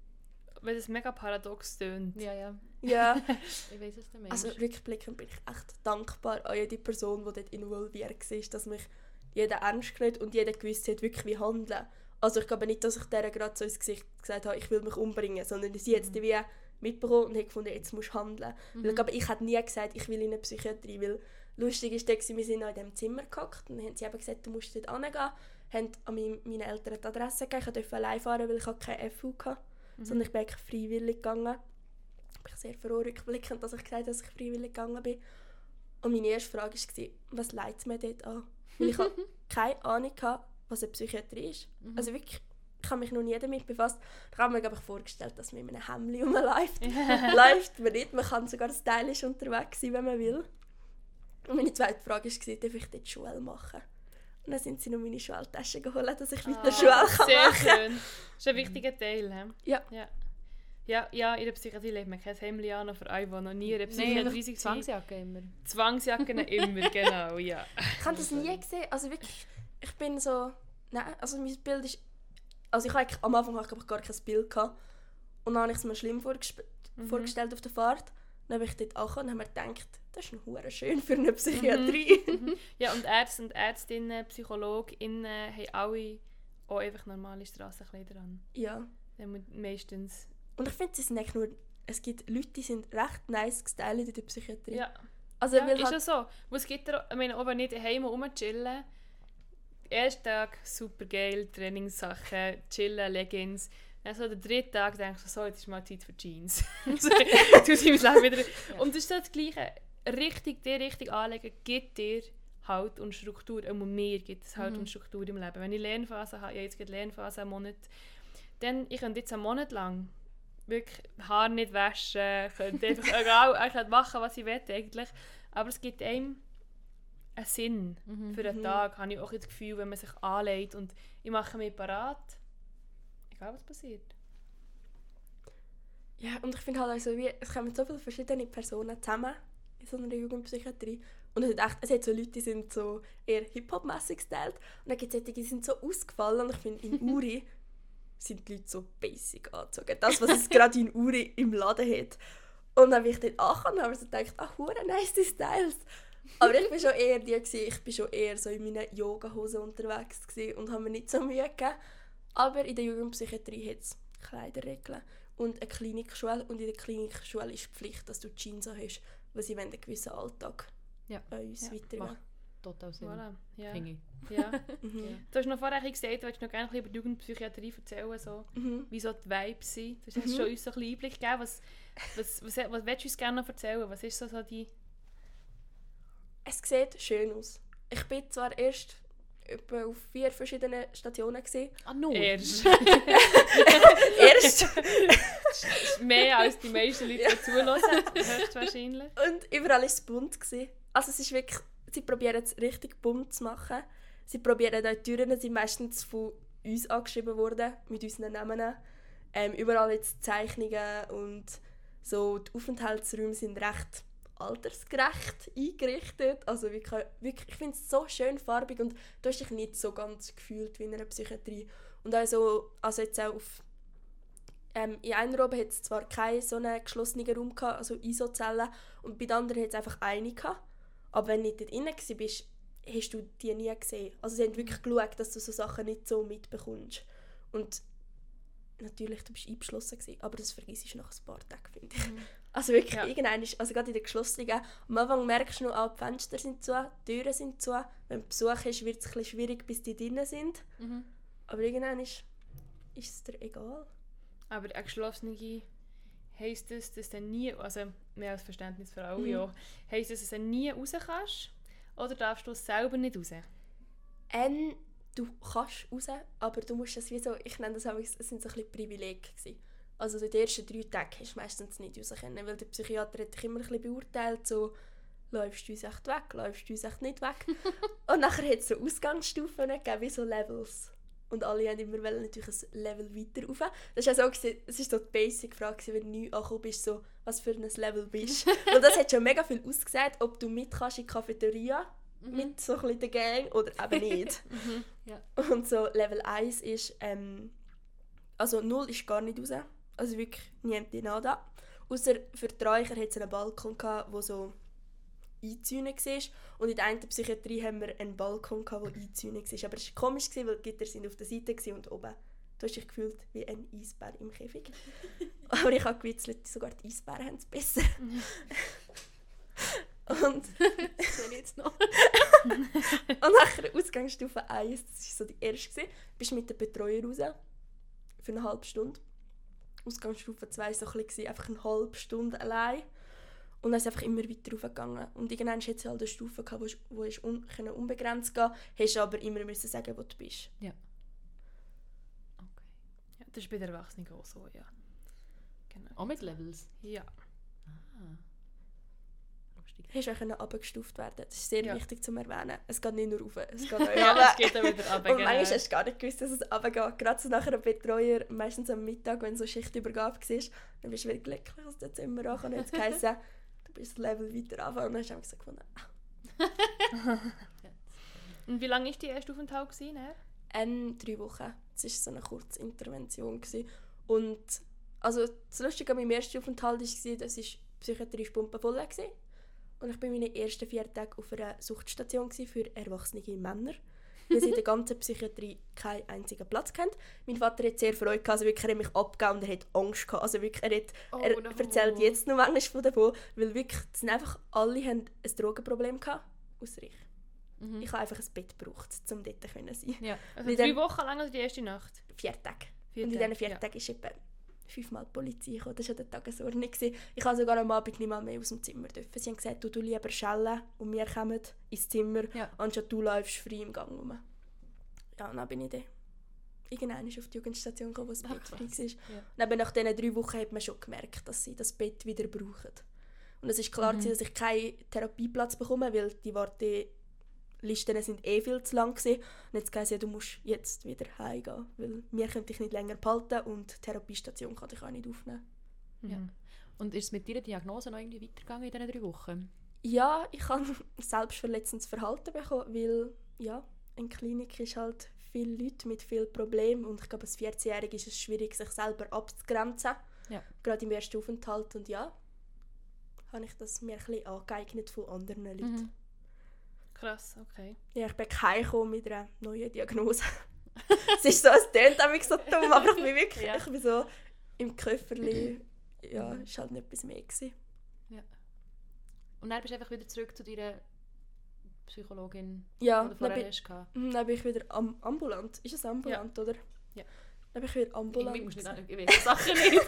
S1: weil es mega paradox tönt.
S3: Ja, ja.
S2: Ja.
S3: Ich weiss, was du meinst.
S2: Also rückblickend bin ich echt dankbar an jede Person, die dort involviert war, dass mich jeder ernst genommen und jeder gewusst hat, wirklich wie handeln. Also ich glaube nicht, dass ich der gerade so ins Gesicht gesagt habe, ich will mich umbringen, sondern sie hat es mhm. wie mitbekommen und hat gefunden, jetzt musst du handeln. Mhm. Weil ich glaube, ich hätte nie gesagt, ich will in eine Psychiatrie, weil lustig ist, dass wir sind noch in diesem Zimmer gehockt und dann haben sie eben gesagt, du musst dort hingehen. Haben an meine, meine Eltern die Adresse gegeben. Ich durfte allein fahren, weil ich keine F U hatte. Mhm. Sondern ich bin eigentlich freiwillig gegangen. Ich bin sehr froh rückblickend, dass ich gesagt habe, dass ich freiwillig gegangen bin. Und meine erste Frage war, was leitet mir dort an? Weil ich hatte keine Ahnung, was eine Psychiatrie ist. Mhm. Also wirklich, ich habe mich noch nie damit befasst. Ich habe mir, glaube ich, vorgestellt, dass man mit einem Hemdli rumläuft. Läuft man nicht. Man kann sogar stylisch unterwegs sein, wenn man will. Und meine zweite Frage war, darf ich dort Schule machen? Und dann sind sie noch meine Schultasche geholt, dass ich weiter ah, Schule kann
S1: sehr
S2: machen kann.
S1: Schön. Das ist ein wichtiger Teil. He?
S2: Ja.
S1: ja. Ja, ja, in der Psychiatrie legt man kein Hemdli an, noch für alle, die noch nie in der Psychiatrie
S3: waren. Zwangsjacke immer.
S1: Zwangsjacken immer, genau, ja.
S2: Ich habe das nie gesehen, also wirklich, ich bin so, nein, also mein Bild ist, also ich hatte am Anfang ich gar kein Bild gehabt und dann habe ich es mir schlimm vorgesp- mhm. vorgestellt auf der Fahrt. Dann habe ich dort angekommen und habe mir gedacht, das ist noch schön für eine Psychiatrie.
S1: Mhm. Ja, und Ärzte und Ärztinnen, PsychologInnen haben alle auch einfach normale Strassenkleider an.
S2: Ja.
S1: Meistens.
S2: Und ich finde, es sind eigentlich nur, es gibt Leute, die sind recht nice gestylt in der Psychiatrie.
S1: Ja,
S2: also,
S1: ja
S2: weil
S1: ist
S2: halt
S1: ja so. Es gibt ja, ich meine, auch wenn nicht daheim rumchillen, ersten Tag super geil, Trainingssachen, chillen, Leggings. Also der dritte Tag denkst du so, jetzt ist mal Zeit für Jeans. Also, wieder. Und das ist so das Gleiche. Richtig, dir richtig anlegen, gibt dir Halt und Struktur. Auch mir gibt es Halt mhm. und Struktur im Leben. Wenn ich Lernphase habe, ja, jetzt geht Lernphase einen Monat, dann ich könnte jetzt einen Monat lang wirklich Haar nicht waschen, könnte einfach egal, ich könnte machen, was ich will eigentlich. Aber es gibt einem einen Sinn mhm. für einen mhm. Tag, habe ich auch das Gefühl, wenn man sich anlegt und ich mache mich parat. Egal, was passiert.
S2: Ja, und ich finde halt also, wie, es kommen so viele verschiedene Personen zusammen in so einer Jugendpsychiatrie. Und es hat, echt, es hat so Leute, die sind so eher Hip-Hop-mässig gestellt. Und dann gibt es solche, die sind so ausgefallen. Und ich finde, in Uri sind die Leute so basic angezogen. Das, was es gerade in Uri im Laden hat. Und dann bin ich dort angekommen und habe so gedacht, ach, hure nice die Styles. Aber ich war schon eher die, gewesen, ich bin schon eher so in meinen Yoga-Hosen unterwegs gewesen und habe mir nicht so Mühe gegeben. Aber in der Jugendpsychiatrie hat es Kleiderregeln und eine Klinikschule. Und in der Klinikschule ist die Pflicht, dass du Jeans hast, weil sie einen gewissen Alltag
S3: ja.
S2: bei uns
S3: ja.
S2: weitergehen.
S3: Macht total Sinn.
S1: Voilà. Ja.
S3: Ja.
S1: mhm. ja. Du hast noch vorher gesagt, du würdest noch gerne über die Jugendpsychiatrie erzählen, so, mhm. wie so die Vibes sind. Du hast mhm. schon uns so ein bisschen Einblick gegeben. Was, was, was, was, was willst du uns gerne noch erzählen? Was ist so, so die...
S2: Es sieht schön aus. Ich bin zwar erst etwa auf vier verschiedenen Stationen gewesen.
S3: Ah, nur?
S1: Erst.
S2: Erst.
S1: Mehr als die meisten Leute, die zulassen, höchstwahrscheinlich.
S2: Und überall war es bunt gewesen. Also es ist wirklich, sie probieren es richtig bunt zu machen. Sie probieren auch die Türen, sind meistens von uns angeschrieben worden, mit unseren Namen. Ähm, überall jetzt Zeichnungen und so, die Aufenthaltsräume sind recht altersgerecht eingerichtet. Also wirklich, wirklich ich finde es so schön farbig und du hast dich nicht so ganz gefühlt wie in einer Psychiatrie. Und also, also jetzt auch auf Ähm, in einer oben hat es zwar keinen so einen geschlossenen Raum gehabt, also I S O-Zellen, und bei den anderen hat es einfach eine gehabt. Aber wenn du nicht dort drin warst, hast du die nie gesehen. Also sie haben wirklich geschaut, dass du so Sachen nicht so mitbekommst. Und natürlich, du bist eingeschlossen gewesen, aber das vergisst du nach ein paar Tagen, finde ich. Mhm. Also wirklich, ja. irgendwann ist, also gerade in den geschlossenen, am Anfang merkst du noch, ah, die Fenster sind zu, die Türen sind zu. Wenn du Besuch hast, wird es ein bisschen schwierig, bis die drinnen sind. Mhm. Aber irgendwann ist, ist es dir egal.
S1: Aber eine geschlossene heisst das, dass du nie, also mehr als Verständnis für alle, mhm. ja, heisst das, dass du nie raus kannst? Oder darfst du selber nicht raus?
S2: Ähm, du kannst raus, aber du musst das wie so, ich nenne das auch, es sind so ein bisschen Privilegien gewesen. Also in den ersten drei Tagen hast du meistens nicht raus können, weil der Psychiater hat dich immer ein bisschen beurteilt, so, läufst du uns echt weg, läufst du uns echt nicht weg. Und nachher hat es so Ausgangsstufen gegeben, wie so Levels. Und alle haben immer natürlich ein Level weiter rauf. Das war auch so, es war so die Basic-Frage, wenn du neu angekommen bist, so, was für ein Level bist. Und das hat schon mega viel ausgesagt, ob du mit kannst in die Cafeteria, mhm. mit so ein bisschen der Gang, oder eben nicht.
S3: mhm. ja.
S2: Und so Level eins ist, ähm, also null ist gar nicht raus. Also wirklich niente nada. Ausser für die Räucher hatte es einen Balkon, der so eingezäunt war. Und in der einen Psychiatrie haben wir einen Balkon, der eingezäunt war. Aber es war komisch, weil die Gitter sind auf der Seite und oben. Du hast dich gefühlt wie ein Eisbär im Käfig. Aber ich habe gewitzelt, sogar die Eisbären haben es besser. Und
S3: das will ich jetzt noch.
S2: Und nachher Ausgangsstufe eins, das war so die erste. Du bist mit dem Betreuer raus. Für eine halbe Stunde. Ausgangsstufe zwei war so ein bisschen, einfach eine halbe Stunde allein. Und dann ist es einfach immer weiter raufgegangen. Und irgendwann hatte es halt eine Stufe, gehabt, wo, wo es un, unbegrenzt gehen konnte. Hast aber immer müssen sagen, wo du bist.
S3: Ja. Okay.
S1: Ja, das ist bei den Erwachsenen auch so, ja.
S3: Genau. Auch mit Levels?
S1: Ja.
S3: Ah. Lustig.
S2: Hast du auch runtergestuft werden. Das ist sehr ja. wichtig zu erwähnen. Es geht nicht nur rauf, es geht auch
S1: ja, es geht auch wieder runter.
S2: Und manchmal hast du gar nicht gewusst, dass es runtergeht. Gerade so nach einem Betreuer, meistens am Mittag, wenn so Schichtübergabe war, dann bist du wieder glücklich, dass du jetzt immer ankommst. Jetzt heisst es, du bist das Level weiter anfangen. Und dann hast du einfach so gefunden.
S1: Und wie lange war die erste Aufenthalt?
S2: Ähm, drei Wochen. Es war so eine kurze Intervention. Und also, das Lustige an meinem ersten Aufenthalt war, dass die Psychiatrie pumpenvoll war. Und ich war meine ersten vier Tage auf einer Suchtstation für erwachsene Männer. Weil sie in der ganzen Psychiatrie keinen einzigen Platz kennt. Mein Vater hat sehr Freude gehabt, also wirklich, er hat mich abgegeben und er hat Angst gehabt. Also wirklich, er, hat,
S3: oh,
S2: er
S3: no.
S2: erzählt jetzt noch manchmal davon, weil wirklich, es sind einfach, alle haben ein Drogenproblem gehabt, ausser ich. Mhm. Ich habe einfach ein Bett gebraucht, um dort zu sein.
S1: Ja. Also drei Wochen lang oder die erste Nacht?
S2: Vier Tage.
S1: Vier
S2: und in diesen vier ja. Tagen ist etwa fünfmal die Polizei gekommen. Das war ja der Tagesordnung. Ich habe sogar am Abend nicht mal mehr aus dem Zimmer dürfen. Sie haben gesagt, du, du lieber schellen und wir kommen ins Zimmer, ja. anstatt du läufst frei im Gang rum. Ja, und dann bin ich dann irgendwann auf die Jugendstation gekommen, wo das Bett frei war. Ja. Und dann nach diesen drei Wochen hat man schon gemerkt, dass sie das Bett wieder brauchen. Und es war klar, mhm. dass ich keinen Therapieplatz bekomme, weil die Wartelisten sind eh viel zu lang gewesen. Und jetzt heisst es, du musst jetzt wieder heimgehen, weil wir können dich nicht länger behalten und die Therapiestation kann dich auch nicht aufnehmen.
S3: Ja. Und ist es mit deiner Diagnose noch irgendwie weitergegangen in diesen drei Wochen?
S2: Ja, ich habe selbstverletzendes Verhalten bekommen, weil ja, eine Klinik ist halt viele Leute mit vielen Problemen und ich glaube, als vierzehnjährige ist es schwierig, sich selber abzugrenzen. Ja. Gerade im ersten Aufenthalt und ja, habe ich das mir ein bisschen angeeignet von anderen Leuten. Mhm.
S1: Krass, okay.
S2: Ja, ich bin heimgekommen mit einer neuen Diagnose. Es ist so, es klingt nämlich so dumm, aber ich bin wirklich ja. ich bin so im Köfferli, ja, es war halt nicht etwas mehr gewesen.
S3: Ja. Und dann bist du einfach wieder zurück zu deiner Psychologin,
S2: ja,
S3: die du vorher
S2: bin,
S3: hast.
S2: Dann bin ich wieder am, ambulant. Ist es ambulant, ja. oder?
S3: Ja.
S2: Dann bin ich wieder ambulant.
S3: Ich, ich, nicht, ich weiß die Sachen nicht.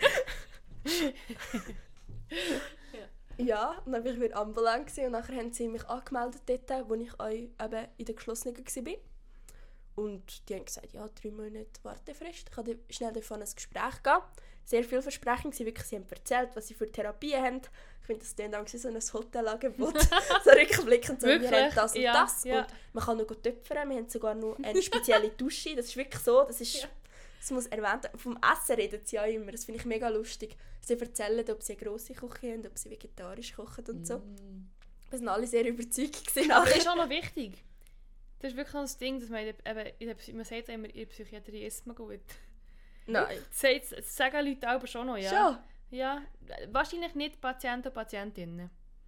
S2: ja. ja, und dann bin ich wieder ambulant gewesen, und nachher haben sie mich angemeldet dort, wo ich auch eben in der Geschlossenen war. Und die haben gesagt, ja, drei Monate Wartefrist. Ich konnte schnell davon ein Gespräch gehen. Sehr viel Versprechen. Sie, wirklich, sie haben erzählt, was sie für Therapien haben. Ich finde, das dann so ein Hotelangebot. So rückblickend, so, wir haben das und
S1: ja,
S2: das.
S1: Ja.
S2: Und man kann noch töpfern. Wir haben sogar noch eine spezielle Dusche. Das ist wirklich so. Das ist,
S3: ja.
S2: es muss erwähnt werden. Vom Essen reden sie ja immer, das finde ich mega lustig. Sie erzählen, ob sie eine grosse Küche haben, ob sie vegetarisch kochen und so.
S3: Mm.
S2: Wir sind alle sehr überzeugt gewesen.
S1: Aber das ist auch noch wichtig. Das ist wirklich noch das Ding, dass man, in der, eben, in der, man sagt ja immer, in der Psychiatrie isst man gut.
S2: Nein.
S1: Das, sagt, das sagen Leute aber schon noch, ja.
S2: Schon?
S1: Ja, wahrscheinlich nicht Patienten und Patientinnen.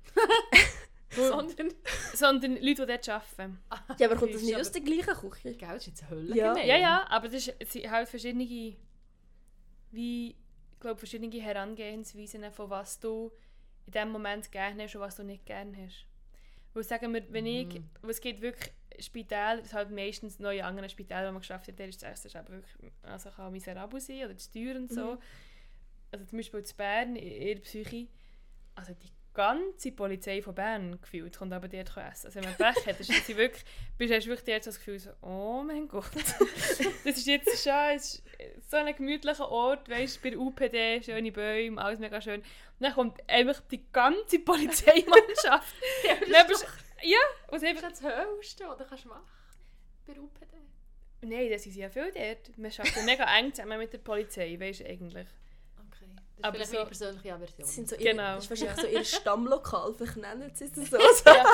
S3: Sondern...
S1: Sondern Leute, die dort arbeiten.
S2: Ja, aber kommt das
S3: ist
S2: nicht
S3: aber-
S2: aus der gleichen Küche?
S3: Gell, das ist jetzt Hölle
S2: Ja.
S3: gemein.
S1: Ja, ja, aber das ist, es sind halt verschiedene, wie, ich glaube, verschiedene Herangehensweisen, von was du in dem Moment gerne hast und was du nicht gerne hast. Weil sagen wir, wenn ich,
S3: Mhm.
S1: weil es gibt wirklich Spitäler, das halt meistens neue anderen Spitäler, die man geschafft hat, der ist das erste ist aber wirklich, also kann miserabel sein oder zu teuer und so.
S2: Mhm.
S1: Also zum Beispiel in Bern, in ihrer Psyche, also die ganze Polizei von Bern gefühlt kommt aber dort essen. Also wenn man Pech hat, ist sie wirklich, bist du hast wirklich dort so das Gefühl, so, oh mein Gott, das ist jetzt schon es ist so ein gemütlicher Ort, weißt du, bei der U P D, schöne Bäume, alles mega schön. Und dann kommt einfach die ganze Polizeimannschaft.
S3: Ja,
S1: Dann
S3: das
S1: bist-
S3: ist doch
S1: ja, und sie
S3: das,
S1: einfach,
S3: ist das Höchste, was du kannst machen bei U P D.
S1: nein, das sind ja viel dort. Man arbeitet ja mega eng zusammen mit der Polizei, weißt du eigentlich.
S3: Okay. Das ist
S1: Aber
S3: vielleicht
S1: so-
S3: meine persönliche Aversion.
S2: Das, sind so
S1: Genau.
S2: ihr, das ist wahrscheinlich so ihr Stammlokal, vielleicht nennen sie es so.
S1: Ja.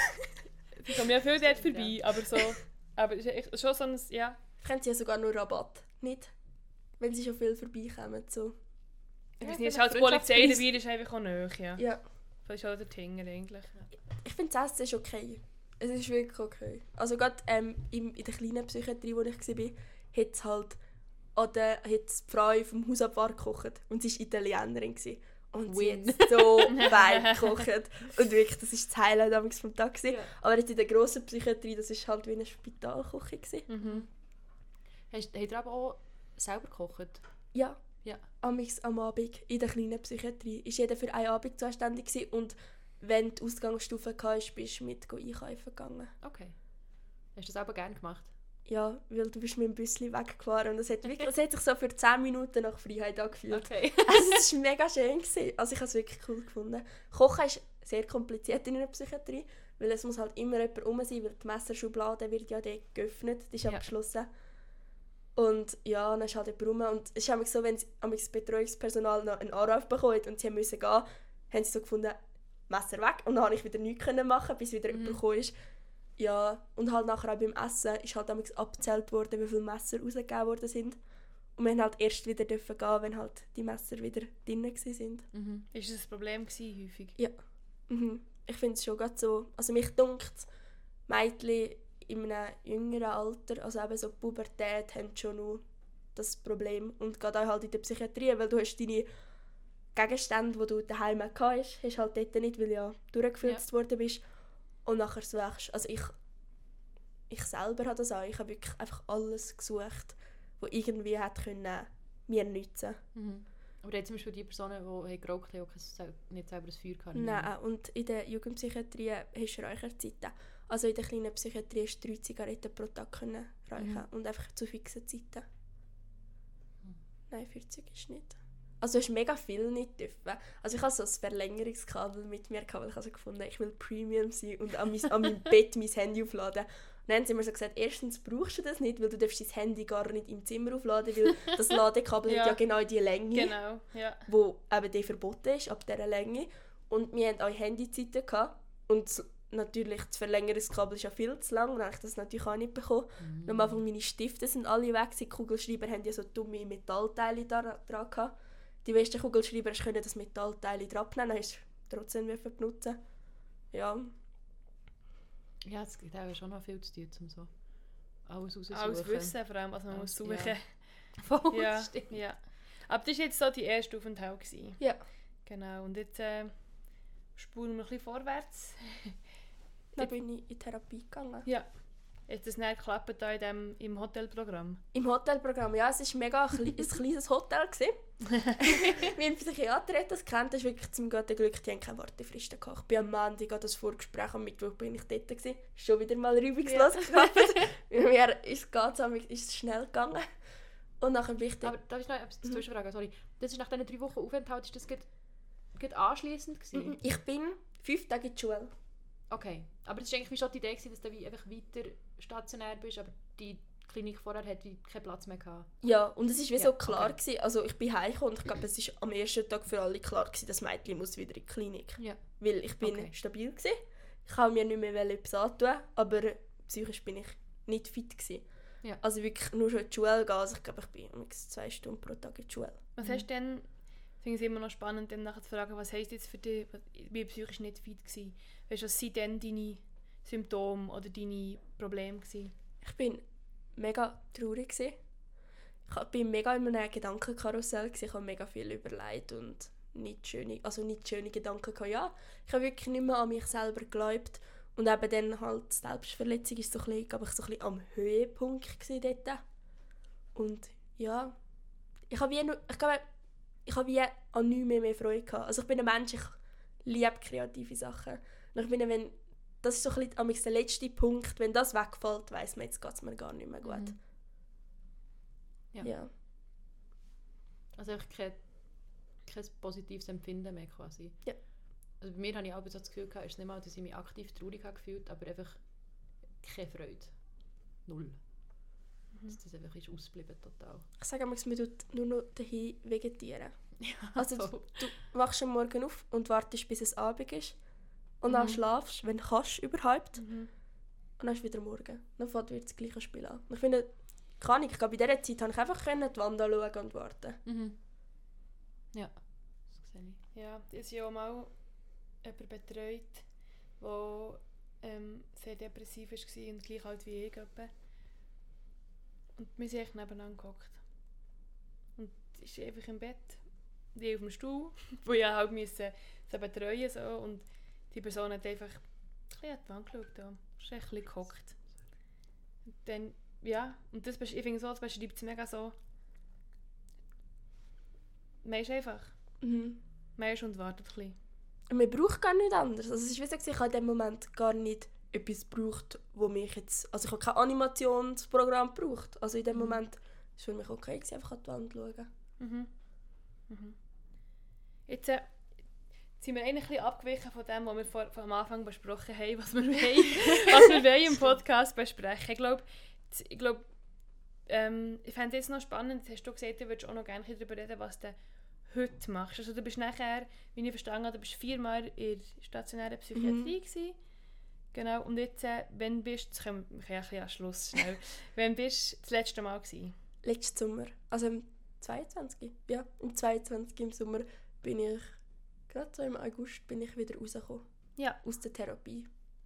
S1: Sie kommen ja viel dort vorbei, aber so, aber es ist echt schon so ein, ja.
S2: Können sie ja sogar nur Rabatt, nicht? Wenn sie schon viel vorbeikommen. So.
S1: Ich
S3: Ja,
S1: weiß nicht, es ist
S3: vielleicht
S1: halt die Polizei
S2: Freundschaftspreis.
S1: dabei, das ist einfach auch nahe, ja.
S2: Ja.
S1: Das ist auch der Tinger eigentlich.
S2: Ich finde das Essen ist okay. Es ist wirklich okay. Also gerade ähm, in, in der kleinen Psychiatrie, wo ich war, hat es halt an der, hat die Frau vom Hausabwart gekocht. Und sie war Italienerin. Gewesen. Und
S3: Win.
S2: sie hat so fein gekocht. Und wirklich, das war das Highlight damals vom Tag. Gewesen.
S3: Ja.
S2: Aber jetzt in der grossen Psychiatrie, das war halt wie eine Spitalküche. Gewesen.
S1: Mhm.
S3: Hast, habt ihr aber auch selber gekocht?
S2: Ja.
S3: Ja.
S2: Amix am Abend in der kleinen Psychiatrie. Ist jeder für einen Abend zuständig gewesen. Und wenn die Ausgangsstufe hatte, bist du mit einkaufen gegangen.
S3: Okay. Hast du das aber gerne gemacht?
S2: Ja, weil du bist mit dem Büsschen weggefahren und es hat, wirklich, es hat sich so für zehn Minuten nach Freiheit angefühlt.
S3: Okay.
S2: Also es war mega schön. Gewesen. Also ich habe es wirklich cool gefunden. Kochen ist sehr kompliziert in einer Psychiatrie, weil es muss halt immer jemand rum sein, weil die Messerschublade wird ja dort geöffnet, die ist
S3: Ja.
S2: abgeschlossen. Und ja, dann ist halt jemand rum. Und es ist auch so, wenn das Betreuungspersonal noch einen Anruf bekommt und sie mussten gehen, haben sie so gefunden, Messer weg. Und dann konnte ich wieder nichts machen, bis wieder
S3: Mhm.
S2: jemand gekommen ist. Ja, und halt nachher auch beim Essen ist halt damals abgezählt worden, wie viele Messer rausgegeben worden sind. Und wir haben halt erst wieder dürfen gehen, wenn halt die Messer wieder drin waren.
S3: Mhm.
S1: Ist das ein Problem gewesen, häufig?
S2: Mhm. Ich finde es schon gerade so, also mich dunkt, Mädchen in einem jüngeren Alter, also eben so Pubertät, haben schon noch das Problem. Und gerade auch halt in der Psychiatrie, weil du hast deine Gegenstände, die du daheim hast, hast du halt dort nicht, weil du ja durchgefilzt worden bist. Und nachher suchst du, also ich, ich selber habe das auch, ich habe wirklich einfach alles gesucht, was irgendwie hat können, mir nützen.
S3: Mhm. Aber jetzt zum Beispiel die Personen, die haben geraucht haben, die kein- nicht selber ein Feuer hatten.
S2: Nein, und in der Jugendpsychiatrie hast du Räucherzeiten. Also in der kleinen Psychiatrie hast du drei Zigaretten pro Tag können räuchern
S3: Mhm.
S2: und einfach zu fixen Zeiten.
S3: Mhm.
S2: Nein, vierzig ist nicht. Also du hast mega viel nicht dürfen. Also ich hatte so ein Verlängerungskabel mit mir, gehabt, weil ich also gefunden ich will Premium sein und an, mein, an meinem Bett mein Handy aufladen. Und dann haben sie mir so gesagt, erstens brauchst du das nicht, weil du darfst dein Handy gar nicht im Zimmer aufladen, weil das Ladekabel
S1: Ja.
S2: hat ja genau die Länge,
S1: Genau, ja.
S2: wo eben die verboten ist, ab dieser Länge. Und wir hatten auch Handyzeiten gehabt. Und s- natürlich, das Verlängerungskabel ist ja viel zu lang, dann habe ich das natürlich auch nicht bekommen.
S3: Mhm.
S2: Und am Anfang meine Stifte sind alle weg, die Kugelschreiber haben ja so dumme Metallteile da, dran gehabt. Die besten Kugelschreiber können das Metallteil dran abnehmen, dann hast du trotzdem dürfen benutzen. Ja,
S3: Ja, es gibt auch schon noch viel zu tun, um so alles rauszusuchen.
S1: Alles wissen, vor allem, was man
S3: Alles,
S1: muss suchen.
S3: ja. Voll,
S1: Ja,
S3: das stimmt.
S1: ja. Aber das war jetzt so die erste Aufenthalt gewesen.
S2: Ja.
S1: Genau, und jetzt äh, spulen wir ein bisschen vorwärts.
S2: dann bin ich in Therapie gegangen.
S1: Ja. Ist das nicht geklappt da in dem, im Hotelprogramm?
S2: Im Hotelprogramm, ja, es war mega ein, kle- ein kleines Hotel. Wie ein Psychiater hat das kennt, das ist wirklich zum guten Glück, die haben keine Wartefristen gehabt. Ich bin am Montag an das Vorgespräch, am Mittwoch bin ich dort. Gewesen. Schon wieder mal reibungslos geklappt. Bei mir ist es ganz ist es schnell gegangen. Und nachher bin ich dort.
S3: Aber darf ich noch etwas
S2: Mhm.
S3: zwischenfragen? Sorry. Das ist nach diesen drei Wochen Aufenthalt, ist das gerade, gerade anschliessend gewesen?
S2: Mhm, ich bin fünf Tage in die Schule.
S3: Okay. Aber das war eigentlich wie schon die Idee, gewesen, dass du wie einfach weiter stationär bist, aber die Klinik vorher hat wie keinen Platz mehr gehabt.
S2: Ja, und es war wie
S3: Ja,
S2: so klar.
S3: okay.
S2: Gewesen. Also ich bin heimgekommen und ich glaube, es war am ersten Tag für alle klar, gewesen, das Mädchen muss wieder in die Klinik.
S3: Ja.
S2: Weil ich bin
S3: Okay.
S2: stabil war. Ich wollte mir nicht mehr etwas antun, aber psychisch bin ich nicht fit gewesen.
S3: Ja.
S2: Also wirklich nur schon in die Schule gehen. Also ich glaube, ich bin ungefähr zwei Stunden pro Tag in die Schule.
S1: Was
S3: Mhm.
S1: hast du denn, ich finde es immer noch spannend, dann nachher zu fragen, was heisst jetzt für dich, ich bin psychisch nicht fit gewesen. Weißt du, was sind denn deine Symptome oder deine Probleme gewesen?
S2: Ich bin mega traurig gewesen. Ich war mega in einem Gedankenkarussell gewesen. Ich habe mega viel überlegt und nicht schöne, also nicht schöne Gedanken gehabt. Ja, ich habe wirklich nicht mehr an mich selber geglaubt. Und eben dann halt die Selbstverletzung ist so ein bisschen, glaube ich, so ein bisschen am Höhepunkt gewesen dort. Und ja, ich habe wie, nur- ich glaube, ich habe wie an nichts mehr, mehr Freude gehabt. Also ich bin ein Mensch, ich liebe kreative Sachen. Und ich bin, wenn, das ist so ein bisschen am der letzte Punkt, wenn das wegfällt, weiss man, jetzt geht es mir gar nicht mehr gut.
S3: Mhm. Ja.
S2: Ja.
S3: Also ich kein, kein positives Empfinden mehr quasi.
S2: Ja.
S3: Also bei mir habe ich auch so das Gefühl gehabt, es ist nicht mal, dass ich mich aktiv traurig habe gefühlt, aber einfach keine Freude. Null.
S1: Mhm.
S3: Dass das einfach ist ausgeblieben total.
S2: Ich sage immer, man tut nur noch dahin vegetieren.
S3: Ja,
S2: Also du,
S3: voll.
S2: du wachst am Morgen auf und wartest, bis es Abend ist. Und dann
S3: Mhm.
S2: schlafst, wenn du kannst überhaupt.
S1: Mhm.
S2: Und dann ist wieder Morgen. Dann fängt wieder das gleiche Spiel an. Und ich finde, kann ich, ich glaube, in dieser Zeit konnte ich einfach können, die Wand anschauen und warten.
S3: Mhm. Ja, das sehe ich.
S1: Ja, ich habe ja auch mal jemanden betreut, der ähm, sehr depressiv war und gleich alt wie ich. Etwa. Und wir sind echt nebeneinander gehockt. Und ich war einfach im Bett, die auf dem Stuhl, wo ich halt musste sie betreuen so. Und die Person hat einfach ein bisschen an die Wand geschaut. Da. Ist echt ein bisschen gehockt. Und dann, ja, und das, ich finde so, das beschreibt sie mega so. Man ist einfach.
S2: Mhm.
S1: Man ist und wartet ein bisschen.
S2: Und man braucht gar nicht anders. Also es ist wie so, ich habe in dem Moment gar nicht etwas gebraucht, wo mich jetzt... Also ich habe kein Animationsprogramm gebraucht. Also in dem
S1: Mhm.
S2: Moment war es für mich okay, gewesen, einfach an die Wand schauen.
S1: Mhm. Mhm. Jetzt äh, sind wir eigentlich ein bisschen abgewichen von dem, was wir vor, von am Anfang besprochen haben, was wir wollen, was wir wollen im Podcast besprechen. Ich glaube, ich, glaub, ähm, ich fände es jetzt noch spannend, hast du gesagt, du würdest auch noch gerne darüber reden, was du heute machst. Also du bist nachher, wie ich verstanden habe, du bist viermal in der stationären Psychiatrie gewesen. Genau, und jetzt, äh, wenn bist du, jetzt können wir können ja ein bisschen am Schluss schnell, wenn bist du das letzte Mal gewesen?
S2: Letzten Sommer, also im zweiundzwanzig. Ja, im zweiundzwanzig im Sommer bin ich, gerade so im August, bin ich wieder rausgekommen.
S1: Ja.
S2: Aus der Therapie.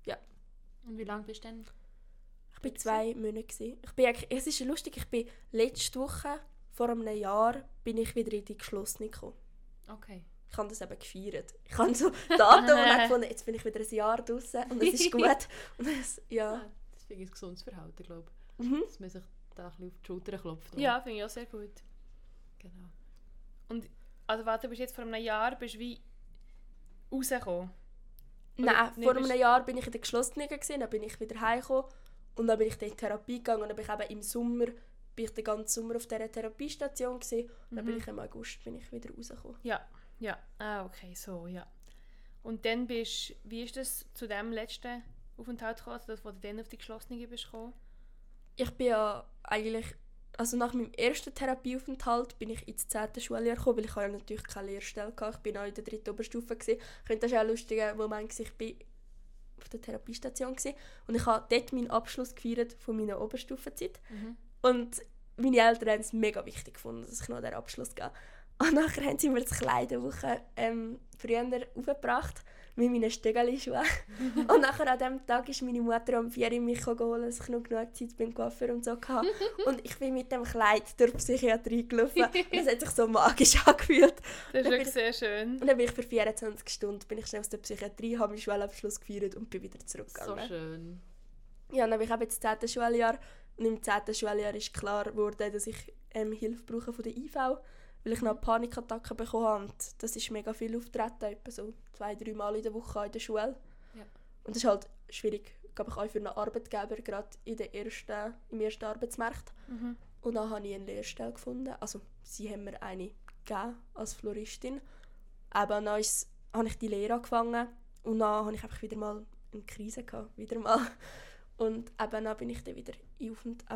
S3: Und wie lange bist du denn?
S2: Ich war zwei Monate. Gewesen. Ich bin eigentlich, es ist lustig, ich bin letzte Woche, vor einem Jahr, bin ich wieder in die geschlossene gekommen.
S3: Okay.
S2: Ich habe das eben gefeiert. Ich habe so Daten und habe gefunden, jetzt bin ich wieder ein Jahr draußen und es ist gut. Und das, ja.
S3: Ah, das finde ich ein gesundes Verhalten, glaube
S2: Mhm.
S3: ich. Dass man sich da ein bisschen auf die Schulter klopft.
S1: Ja, finde ich auch sehr gut.
S3: Genau.
S1: Und also warte, du bist jetzt vor einem Jahr bist wie rausgekommen?
S2: Nein,
S1: nee,
S2: vor
S1: bist-
S2: einem Jahr bin ich in der geschlossenen gewesen, dann bin ich wieder heimgekommen und dann bin ich dann in die Therapie gegangen und dann bin ich eben im Sommer, bin ich den ganzen Sommer auf dieser Therapiestation gewesen und dann bin
S1: Mhm.
S2: ich im August bin ich wieder rausgekommen.
S1: Ja, ja. Ah, okay, so, ja. Und dann bist wie ist das zu dem letzten Aufenthalt gekommen, also das, wo du dann auf die geschlossene bist gekommen?
S2: Ich bin ja eigentlich, also nach meinem ersten Therapieaufenthalt bin ich ins zehnte Schuljahr gekommen, weil ich ja natürlich keine Lehrstelle hatte. Ich bin auch in der dritten Oberstufe gewesen. Ich finde, das ist auch ein lustiger Moment, gewesen. Ich bin auf der Therapiestation gewesen. Und ich habe dort meinen Abschluss gefeiert von meiner Oberstufenzeit.
S3: Mhm.
S2: Und meine Eltern haben es mega wichtig gefunden, dass ich noch den Abschluss gehe. Und nachher haben sie mir das Kleid eine Woche ähm, früher aufgebracht mit meinen Stöckeli-Schuhen. Und nachher an diesem Tag ist meine Mutter um vier Uhr mich geholt, dass ich noch genug Zeit beim Coiffeur und so hatte. Und ich bin mit dem Kleid durch die Psychiatrie gelaufen. Und es hat sich so magisch angefühlt.
S1: Das ist wirklich sehr schön.
S2: Und dann bin ich für vierundzwanzig Stunden bin ich schnell aus der Psychiatrie, habe meinen Schulabschluss gefeiert und bin wieder
S3: So
S2: zurückgegangen.
S3: schön.
S2: Ja, dann bin ich eben ins zehnte Schuljahr. Und im zehnten Schuljahr ist klar geworden, dass ich ähm, Hilfe brauche von der I V, weil ich noch Panikattacken bekommen habe. Und das ist mega viel auftreten, etwa so zwei, drei Mal in der Woche in der Schule.
S3: Ja.
S2: Und das ist halt schwierig, glaube ich, auch für einen Arbeitgeber, gerade in der ersten, im ersten Arbeitsmarkt.
S1: Mhm.
S2: Und dann habe ich eine Lehrstelle gefunden. Also sie haben mir eine gegeben als Floristin. Aber dann ist, habe ich die Lehre angefangen und dann habe ich einfach wieder mal eine Krise gehabt, wieder mal. Und eben dann bin ich dann wieder in Aufent- eben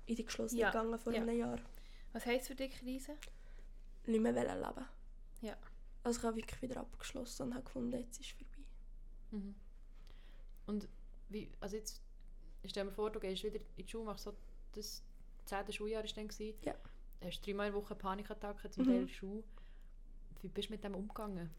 S2: in die Geschlossene
S1: Ja.
S2: gegangen vor
S1: Ja.
S2: einem Jahr.
S1: Was heisst für dich Krise?
S2: Nicht mehr leben wollen.
S1: Ja.
S2: Also ich habe wirklich wieder abgeschlossen und habe gefunden, jetzt ist es vorbei.
S3: Mhm. Und wie, also jetzt stell dir vor, du gehst wieder in die Schule, machst so das zehnte Schuljahr ist dann gewesen.
S2: Ja.
S3: Hast dreimal in der Woche Panikattacken zum
S2: Mhm.
S3: Teil in der Schule. Wie bist du mit dem umgegangen?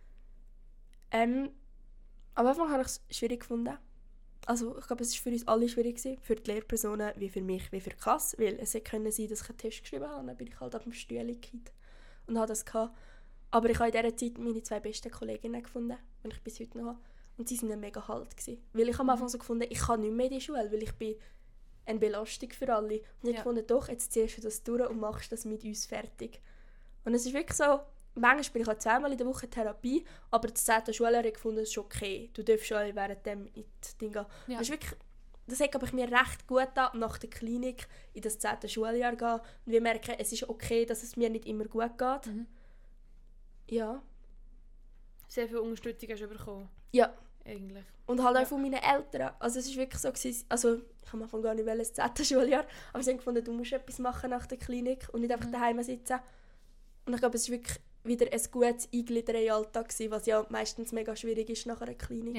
S2: Ähm, am Anfang habe ich es schwierig gefunden. Also ich glaube, es war für uns alle schwierig gewesen, für die Lehrpersonen, wie für mich, wie für die Klasse, weil es hätte können sein, dass ich einen Test geschrieben habe, dann bin ich halt auf dem Stuhl gekippt und habe das gehabt. Aber ich habe in dieser Zeit meine zwei besten Kolleginnen gefunden, die ich bis heute noch habe. Und sie waren mega halt gewesen. Weil ich habe am Anfang so gefunden, ich kann nicht mehr in die Schule, weil ich bin eine Belastung für alle. Und ich
S3: Ja.
S2: fand, doch, jetzt ziehst du das durch und machst das mit uns fertig. Und es ist wirklich so, manchmal bin ich auch zweimal in der Woche Therapie, aber das zehnte Schuljahr habe ich gefunden, es ist okay. Du darfst schon während dem in die Dinge gehen.
S3: Ja.
S2: Das ist wirklich, das hat aber ich mir recht gut getan, nach der Klinik in das zehnte Schuljahr gehen und wir merken, es ist okay, dass es mir nicht immer gut geht.
S3: Mhm.
S2: Ja.
S1: Sehr viel Unterstützung hast du bekommen.
S2: Ja.
S1: Eigentlich.
S2: Und halt auch
S1: Ja.
S2: von meinen Eltern. Also es ist wirklich so gewesen, also ich habe am Anfang gar nicht wollen, das zehnte Schuljahr, aber sie haben gefunden, du musst etwas machen nach der Klinik und nicht einfach
S3: Mhm.
S2: daheim sitzen. Und ich glaube, es war wirklich wieder ein gutes Eingliedern in den Alltag gewesen, was ja meistens mega schwierig ist nach einer Klinik.
S3: Ja.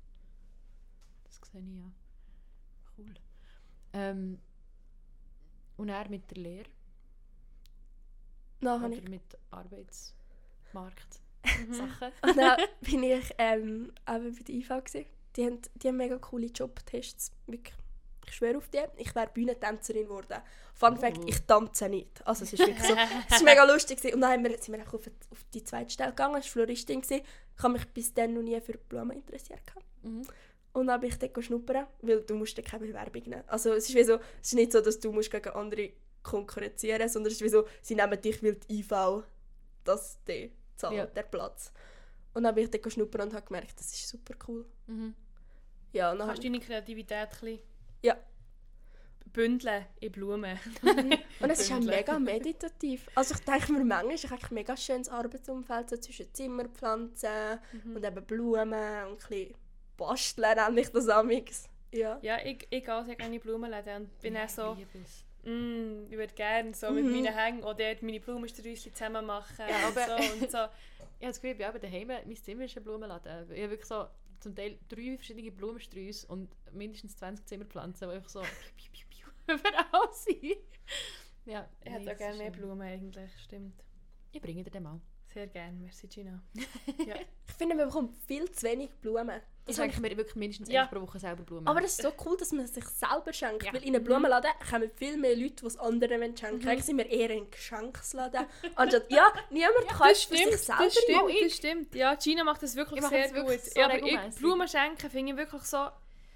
S3: Das sehe ich ja. Cool. Ähm, und er mit der Lehre?
S2: Dann habe
S3: Oder
S2: ich
S3: mit Arbeitsmarkt?
S1: Mhm.
S3: Sachen?
S2: Und dann bin ich ähm, eben bei der I V gewesen. Die haben, die haben mega coole Jobtests. Wirklich. Ich schwöre auf die. Ich wäre Bühnentänzerin geworden. Fun Fact,
S3: Oh.
S2: ich tanze nicht. Also es ist wirklich so, es ist mega lustig gewesen. Und dann haben wir, sind wir einfach auf, auf die zweite Stelle gegangen. Das war Floristin gewesen. Ich habe mich bis dann noch nie für Blumen interessiert.
S3: Mhm.
S2: Und dann bin ich dort schnuppern, weil du musst dann keine Bewerbung nehmen. Also es ist, wie so, es ist nicht so, dass du musst gegen andere konkurrenzieren musst, sondern es ist wie so, sie nehmen dich, weil die I V das die zahlt,
S3: Ja.
S2: der Platz. Und dann bin ich dort schnuppern und habe gemerkt, das ist super cool.
S3: Mhm.
S2: Ja, und dann
S1: Kannst
S2: habe
S1: du deine Kreativität ein bisschen
S2: Ja.
S1: bündeln in Blumen?
S2: Und es ist auch
S1: Bündeln.
S2: mega meditativ. Also ich denke mir, manchmal ist eigentlich ein mega schönes Arbeitsumfeld, so zwischen Zimmerpflanzen
S1: Mhm.
S2: und eben Blumen und ein bisschen basteln, nenne ich das amigs. Ja.
S1: Ja, ich, ich gehe sehr gerne in Blumenläden und bin
S3: Ja,
S1: auch so,
S3: ich liebe es.
S1: mm, ich würde gerne so
S2: Mhm.
S1: mit meinen Hängen auch dort meine Blumensträußchen zusammen machen
S3: Ja,
S1: und
S3: aber-
S1: so und so.
S3: Ich habe das Gefühl, ich bin auch daheim, mein Zimmer ist ein Blumenladen. Ich habe wirklich so zum Teil drei verschiedene Blumensträuße und mindestens zwanzig Zimmerpflanzen, die einfach so piu, piu, piu, piu, überall sind. Ja,
S1: Ich
S3: nee,
S1: hätte
S3: das
S1: auch gerne
S3: ist
S1: mehr
S3: schön.
S1: Blumen eigentlich, stimmt.
S3: Ich bringe dir den mal.
S1: Sehr gerne, merci Gina. Ja.
S2: Ich finde, man bekommt viel zu wenig Blumen.
S3: Ich
S2: Das habe
S3: schenke mir wirklich mindestens
S1: Ja.
S3: einmal pro Woche selber Blumen.
S2: Aber es ist so cool, dass man sich selber schenkt.
S3: Ja.
S2: Weil in einem Blumenladen kommen viel mehr Leute, die es anderen schenken
S1: Mhm.
S2: wollen. Eigentlich sind wir eher ein Geschenksladen. Anstatt, ja, niemand kauft für sich selber.
S1: das stimmt,
S3: Mal ich.
S1: das stimmt. Ja, Gina macht das wirklich
S3: Ich mache
S1: sehr
S3: das wirklich
S1: gut.
S3: so
S1: ja, aber ich,
S3: regelmässig.
S1: Blumen schenken finde ich wirklich so...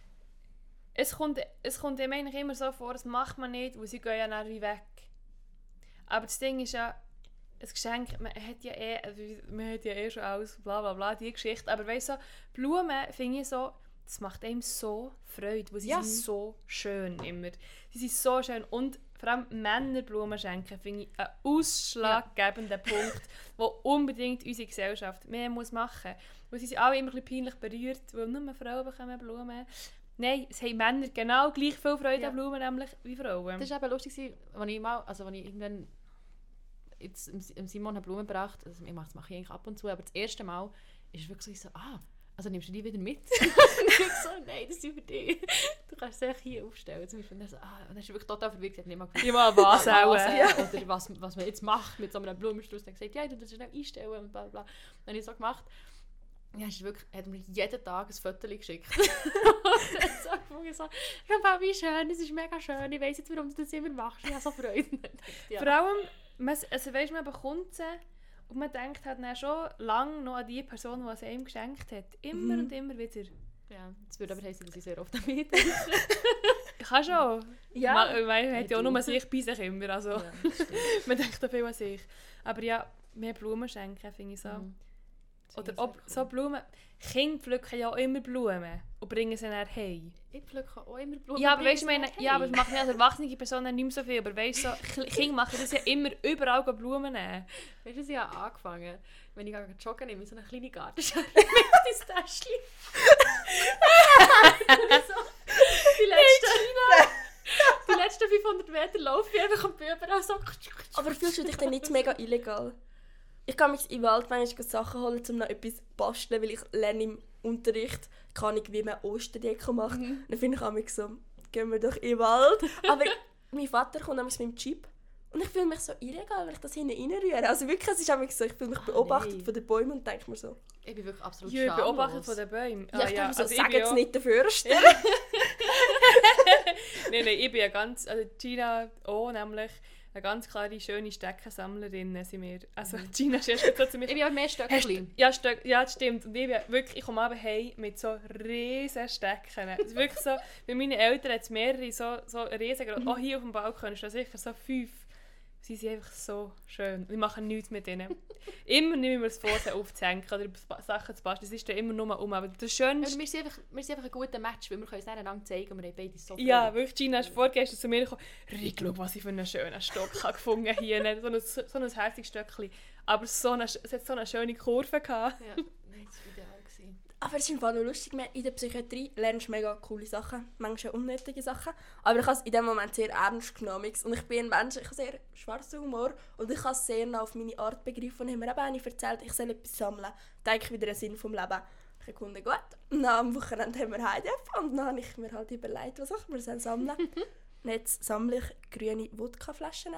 S1: Es kommt, es kommt dem eigentlich immer so vor, das macht man nicht, weil sie gehen ja dann wie weg. Aber das Ding ist ja, ein Geschenk, man hat ja eh, also man hat ja eh schon alles, bla bla bla, die Geschichte. Aber weißt du, so, Blumen finde ich so, das macht einem so Freude, weil sie
S3: Ja.
S1: sind so schön immer. Sie sind so schön und vor allem Männer Blumen schenken finde ich einen ausschlaggebenden Punkt, der unbedingt unsere Gesellschaft mehr muss machen muss. Weil sie sind alle immer ein bisschen peinlich berührt, weil nur Frauen bekommen Blumen. Nein, es haben Männer genau gleich viel Freude
S3: Ja.
S1: an Blumen nämlich wie Frauen.
S3: Das war eben lustig, als ich mal, also als ich irgendwann jetzt dem dem Simon eine Blumen gebracht, also ich mache das mache ich eigentlich ab und zu, aber das erste Mal ist es wirklich so, ah, also nimmst du die wieder mit? und ich so, nein, das sind für dich. Du kannst sie einfach hier aufstellen. Zum Beispiel. Und dann, so, ah, und dann ist er wirklich total verwirrt, sie hat nicht mal gewusst,
S1: Ich mal was auch.
S3: was,
S1: äh.
S3: oder was, was man jetzt macht mit so einem Blumenstrauß. Dann gesagt, ja, du musst das schnell einstellen und bla bla. Dann habe ich so gemacht. Ja, ist wirklich, er hat mir jeden Tag ein Foto geschickt. und dann so angefangen, so, «Schau, wie schön, es ist mega schön, ich weiss jetzt, warum du das immer machst, ich habe so Freude.» ja.
S1: Vor allem, man, also weißt, man bekommt sie und man denkt halt dann schon lange noch an die Person, die es einem geschenkt hat. Immer
S2: Mhm.
S1: und immer wieder.
S3: Ja, das würde aber heißen, dass ich sehr oft damit
S1: Ich kann schon.
S2: Ja.
S1: Man, man hat ja auch
S3: du.
S1: nur sich bei sich immer. Also,
S3: ja, das stimmt.
S1: man denkt auch viel an sich. Aber ja, mehr Blumen schenken finde ich so.
S3: Mhm. Das
S1: Oder
S3: finde ich
S1: ob
S3: sehr cool.
S1: so Blumen... Kinder pflücken ja auch immer Blumen und bringen sie dann heim.
S3: Ich pflücke auch immer Blumen.
S1: Ja, aber
S3: bringe
S1: weißt du,
S3: sie
S1: meine,
S3: dann
S1: ja, aber
S3: heim.
S1: das machen ja als erwachsene Personen nicht mehr so viel. Aber weißt du, so, K- Kinder machen das ja immer überall gehen Blumen nehmen.
S3: Weißt du, ich habe angefangen, wenn ich gehe joggen nehme, so eine kleine Gartenschale mit ins Täschchen. Und so, die letzten, Die letzten fünfhundert Meter laufe ich einfach am Büber an so.
S2: Aber fühlst du dich dann nicht mega illegal? Ich kann mich in den Wald manchmal Sachen holen, um noch etwas zu basteln, weil ich lerne im Unterricht, kann ich, wie man Osterdeko macht.
S1: Mhm.
S2: Dann finde ich auch so, gehen wir doch in den Wald. Aber mein Vater kommt mit dem Jeep und ich fühle mich so illegal, wenn ich das hinten reinrühre. Also wirklich, es ist auch so, ich fühle mich
S3: Ah,
S2: beobachtet
S3: nein.
S2: von den Bäumen und denke mir so,
S3: Ich bin wirklich absolut
S1: Ja,
S3: schamlos.
S1: beobachtet von den Bäumen.
S2: ja, ich denke mir so,
S1: also
S2: sag
S1: bin
S2: jetzt
S1: ja-
S2: nicht dafür stehen.
S1: Nein, nein, ich bin ja ganz, also Gina auch nämlich, eine ganz klare, schöne Steckensammlerin sind wir. Also Gina ist erst so zu mir.
S3: Ich bin auch mehr
S1: Hast
S3: Stöckchen.
S1: du- Ja, Stöck, ja, das stimmt. Und ich, bin wirklich, ich komme abends heim mit so riesen Stecken. Es ist wirklich so, bei meinen Eltern hat es mehrere so, so riesengroße, auch hier auf dem Balkon ist da sicher so fünf. Sie sind einfach so schön. Wir machen nichts mit ihnen. Immer nehmen wir es vor, sie aufzuhängen oder Sachen zu basteln. Es ist dann immer nur um. Aber das Schönste...
S3: Und wir sind einfach, wir sind einfach ein guter Match, weil wir können es einander zeigen und wir haben beide so viel.
S1: Ja, wirklich, Gina ist vorgestern zu mir gekommen. Rick, schau, was ich für einen schönen Stock habe gefunden hier. So ein, so ein herziges Stöckchen. Aber so eine, es hat so eine schöne Kurve gehabt.
S3: Ja, nein, das war ideal gewesen.
S2: Aber es ist einfach noch lustig, in der Psychiatrie lernst du mega coole Sachen, manchmal unnötige Sachen. Aber ich habe es in dem Moment sehr ernst genommen. Und ich bin ein Mensch, ich habe sehr schwarzen Humor und ich habe es sehr nah auf meine Art begriffen. Und haben mir eben eine erzählt, ich soll etwas sammeln. Da habe ich wieder einen Sinn vom Leben. Ich habe gefunden, gut. Und dann am Wochenende haben wir Heide und dann habe ich mir halt überlegt, was ich mir sammeln soll. Und jetzt sammle ich grüne Wodkaflaschen.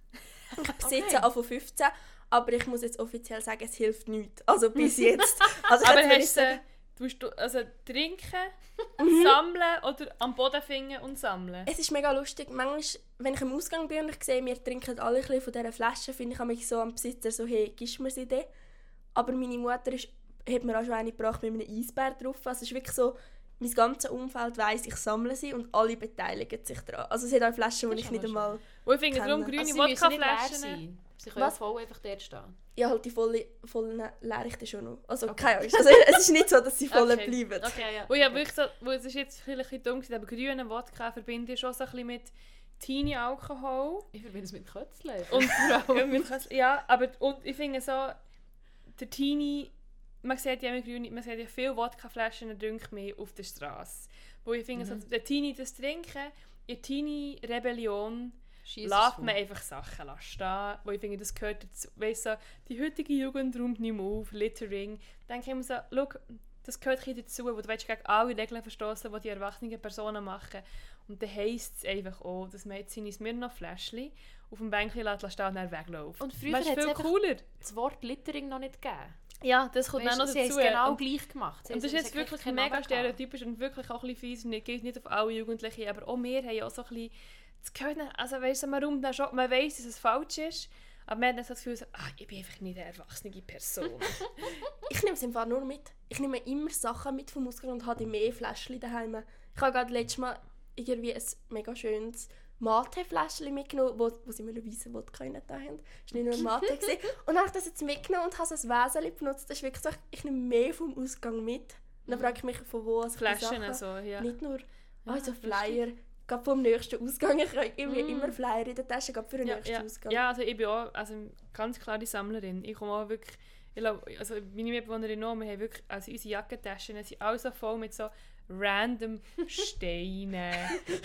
S2: Ich besitze
S3: Okay.
S2: auch von fünfzehn, aber ich muss jetzt offiziell sagen, es hilft nichts. Also bis jetzt. Also
S1: Aber
S2: jetzt würde ich
S1: hast du,
S2: sagen,
S1: tust du also trinken,
S2: Mhm.
S1: sammeln oder am Boden finden und sammeln?
S2: es ist mega lustig. Manchmal, wenn ich am Ausgang bin und ich sehe, wir trinken alle ein bisschen von dieser Flasche, finde ich mich so am Besitzer so, hey, gibst du mir sie denn? Aber meine Mutter ist, hat mir auch schon eine gebracht mit einem Eisbär drauf. Also es ist wirklich so, mein ganzes Umfeld weiss, ich sammle sie und alle beteiligen sich daran. Also es hat auch Flaschen, die
S3: Das
S2: ich
S3: ist
S2: nicht
S3: aber
S2: einmal...
S1: Und ich finde
S2: Kennen.
S1: darum grüne
S3: Also sie müssen nicht leer
S1: Wodkaflaschen.
S3: sein. Sie können
S2: Was?
S3: ja voll einfach dort stehen.
S2: Ja, halt die volle, vollen leere ich dann schon noch. Also
S3: Okay.
S2: keine Angst. Also, es ist nicht so, dass sie voll
S1: Okay.
S2: bleiben.
S3: Okay, ja.
S1: Und ja,
S3: okay.
S1: wirklich so, wo es ist jetzt vielleicht ein bisschen dumm gewesen, aber grünen Wodka verbinde ich schon so ein bisschen mit Teenie-Alkohol.
S3: Ich verbinde es mit Kötzle.
S1: Und ja, mit Kös- ja, aber und ich finde so, der Teenie, man sieht ja immer grüne, man sieht ja viele Wodkaflaschen trinkt mehr auf der Straße. Wo ich finde,
S3: Mhm.
S1: so, der Teenie das Trinken, in der Teenie-Rebellion
S3: Schiess es
S1: lässt
S3: voll.
S1: man einfach Sachen stehen, wo ich finde, das gehört dazu. Weißt du, die heutige Jugend räumt nicht mehr auf, Littering. Dann denke ich immer so, schau, das gehört ein bisschen dazu, wo du willst gegen alle Regeln verstoßen, die die erwachsenen Personen machen. Und dann heisst es einfach auch, dass man jetzt seine Smirnoff-Fläschchen auf dem Bänkchen lässt stehen und dann wegläuft.
S3: Und früher
S1: Das ist
S3: hat's
S1: viel
S3: einfach
S1: cooler.
S3: das Wort Littering noch nicht gegeben.
S1: Ja, das kommt
S3: Weißt,
S1: auch noch
S3: sie haben
S1: dazu.
S3: es genau
S1: und,
S3: gleich gemacht. Sie
S1: und das
S3: haben-
S1: ist
S3: es
S1: jetzt
S3: hat
S1: wirklich
S3: keinen
S1: mega
S3: Namen gehabt.
S1: stereotypisch und wirklich auch ein bisschen fies. Und es geht nicht auf alle Jugendlichen, aber auch wir haben ja auch so ein bisschen... Das gehört nicht, also weißt du, man räumt dann schon, man weiss, dass es falsch ist, aber man hat dann so das Gefühl, so, ah, ich bin einfach nicht eine erwachsene Person.
S2: Ich nehme es im Fall nur mit. Ich nehme immer Sachen mit vom Ausgang und habe mehr Fläschchen daheim. Ich habe gerade letztes Mal irgendwie ein mega schönes Mate-Fläschchen mitgenommen, wo, wo sie mir eine weisse Wodka rein da haben. Es war nicht nur Mate. gewesen. Und dann habe ich das jetzt mitgenommen und habe so ein Wäseli benutzt. Das ist wirklich so, ich nehme mehr vom Ausgang mit. Und dann frage ich mich, von wo ich die
S1: Flaschen
S2: Sachen...
S1: so, ja.
S2: Nicht nur
S1: Ja,
S2: also
S1: lustig.
S2: Flyer. Gerade vom nächsten Ausgang. Ich habe irgendwie
S1: Mm.
S2: immer Flyer in der Tasche, gerade für den
S1: Ja,
S2: nächsten
S1: ja.
S2: Ausgang.
S1: ja, also ich bin auch also ganz klare Sammlerin. Ich komme auch wirklich, ich glaube, also meine Mitbewohnerin auch, wir haben wirklich, also unsere Jackentaschen sind alle so voll mit so random Steinen,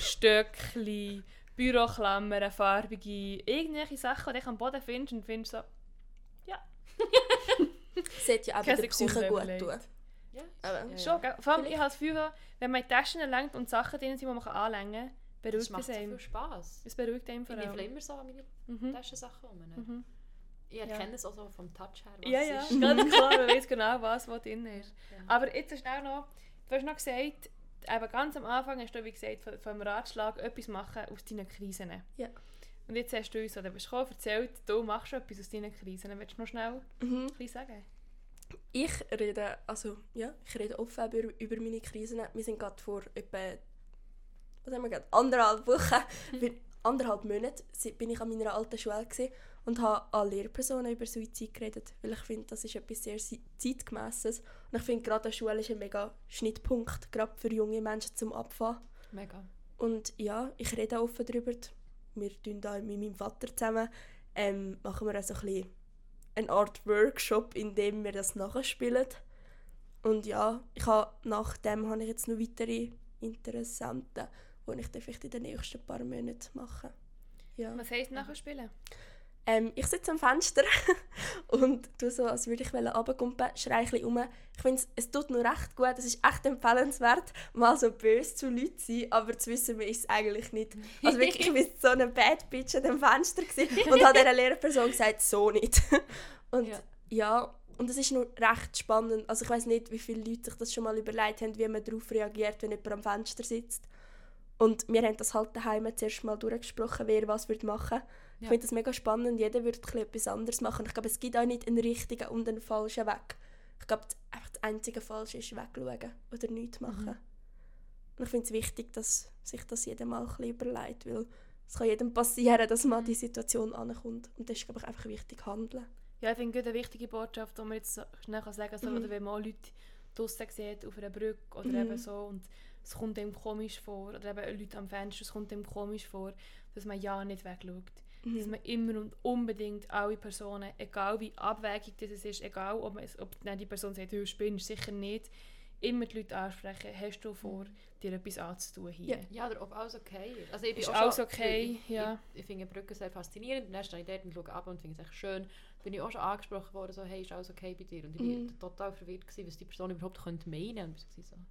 S1: Stöckchen, Büroklammern, farbige, irgendwelche Sachen, die ich am Boden findest und findest so,
S2: Das sollte ja auch
S1: keine
S2: der Psyche
S1: Sekunde
S2: gut
S1: überlegt.
S2: tun.
S3: Ja,
S2: Aber
S3: ja,
S1: Schon, gell? Vor allem, ich
S2: Vielleicht-
S1: habe das Gefühl, wenn man in die Taschen lenkt und Sachen drin sind, die man anlängen kann,
S3: Das
S1: beruhigt
S3: macht
S1: es
S3: so
S1: einem.
S3: viel Spass.
S1: Es beruhigt einem
S3: Ich
S1: vor
S3: nehme
S1: allem.
S3: immer so an meine
S1: Mhm.
S3: Taschensachen um. Ne?
S1: Mhm.
S3: Ich erkenne es auch so vom Touch her, was
S1: Ja,
S3: es
S1: ja,
S3: ist.
S1: ganz klar, man weiß genau, was wo drin ist.
S3: Ja.
S1: Aber jetzt hast du auch noch, du hast noch gesagt, eben ganz am Anfang hast du, wie gesagt, vom, vom Ratschlag etwas machen aus deinen Krisen.
S2: Ja.
S1: Und jetzt hast du uns, oder bist du gekommen, erzählt, du machst etwas aus deinen Krisen. Willst du noch schnell
S2: Mhm.
S1: ein bisschen sagen?
S2: Ich rede, also, ja, ich rede offen über, über meine Krisen. Wir sind gerade vor etwa, was haben wir gerade, anderthalb Wochen, bin- anderthalb Monate si- bin ich an meiner alten Schule gewesen und habe an Lehrpersonen über Suizid geredet, weil ich finde, das ist etwas sehr si- zeitgemässes. Und ich finde, gerade an der Schule ist ein mega Schnittpunkt, gerade für junge Menschen zum Abfahren.
S3: Mega.
S2: Und ja, ich rede offen darüber. Wir tun da mit meinem Vater zusammen, ähm, machen wir also ein bisschen eine Art Workshop, in dem wir das nachspielen. Und ja, ich habe, nach dem habe ich jetzt noch weitere Interessenten, die ich dann vielleicht in den nächsten paar Monaten mache. Ja.
S1: Was heisst nachher spielen?
S2: Ähm, ich sitze am Fenster und tue so, als würde ich runtergumpen, schreie ein bisschen rum. Ich finde, es tut nur recht gut, es ist echt empfehlenswert, mal so böse zu Leuten zu sein, aber zu wissen, man ist es eigentlich nicht. Also wirklich, ich war so eine Bad Bitch an dem Fenster und habe dieser Lehrperson gesagt, so nicht. Und ja. ja, und es ist nur recht spannend. Also ich weiss nicht, wie viele Leute sich das schon mal überlegt haben, wie man darauf reagiert, wenn jemand am Fenster sitzt. Und wir haben das halt daheim zuerst mal durchgesprochen, wer was würde machen. Ich ja. finde das mega spannend. Jeder würde etwas anderes machen. Ich glaube, es gibt auch nicht einen richtigen und einen falschen Weg. Ich glaube, einfach das einzige Falsche ist wegschauen oder nichts machen. Mhm. Und ich finde es wichtig, dass sich das jeder mal ein bisschen überlegt, weil es kann jedem passieren, dass man an die Situation ankommt. Und das ist, glaube ich, einfach wichtig, handeln.
S1: Ja, ich finde eine wichtige Botschaft, die man jetzt so schnell sagen kann, mhm. oder wenn man Leute draussen sieht, auf einer Brücke oder mhm. eben so, und es kommt einem komisch vor, oder eben Leute am Fenster, es kommt einem komisch vor, dass man ja nicht wegschaut. Mhm. Dass man immer und unbedingt alle Personen, egal wie abwägig das ist, egal ob, man, ob die Person sagt, du spinnst, sicher nicht, immer die Leute ansprechen, hast du vor, dir etwas anzutun hier.
S3: Ja, ja, oder ob alles okay ist. Also ich bin
S1: ist
S3: auch
S1: alles
S3: schon,
S1: okay,
S3: ich,
S1: ja.
S3: Ich, ich finde Brücken sehr faszinierend, und dann stehe ich dort und schaue ab und finde es echt schön. Bin ich auch schon angesprochen worden, so, hey, ist alles okay bei dir? Und ich
S2: mhm.
S3: war total verwirrt gewesen, was die Person überhaupt könnte meinen. Und ich war so,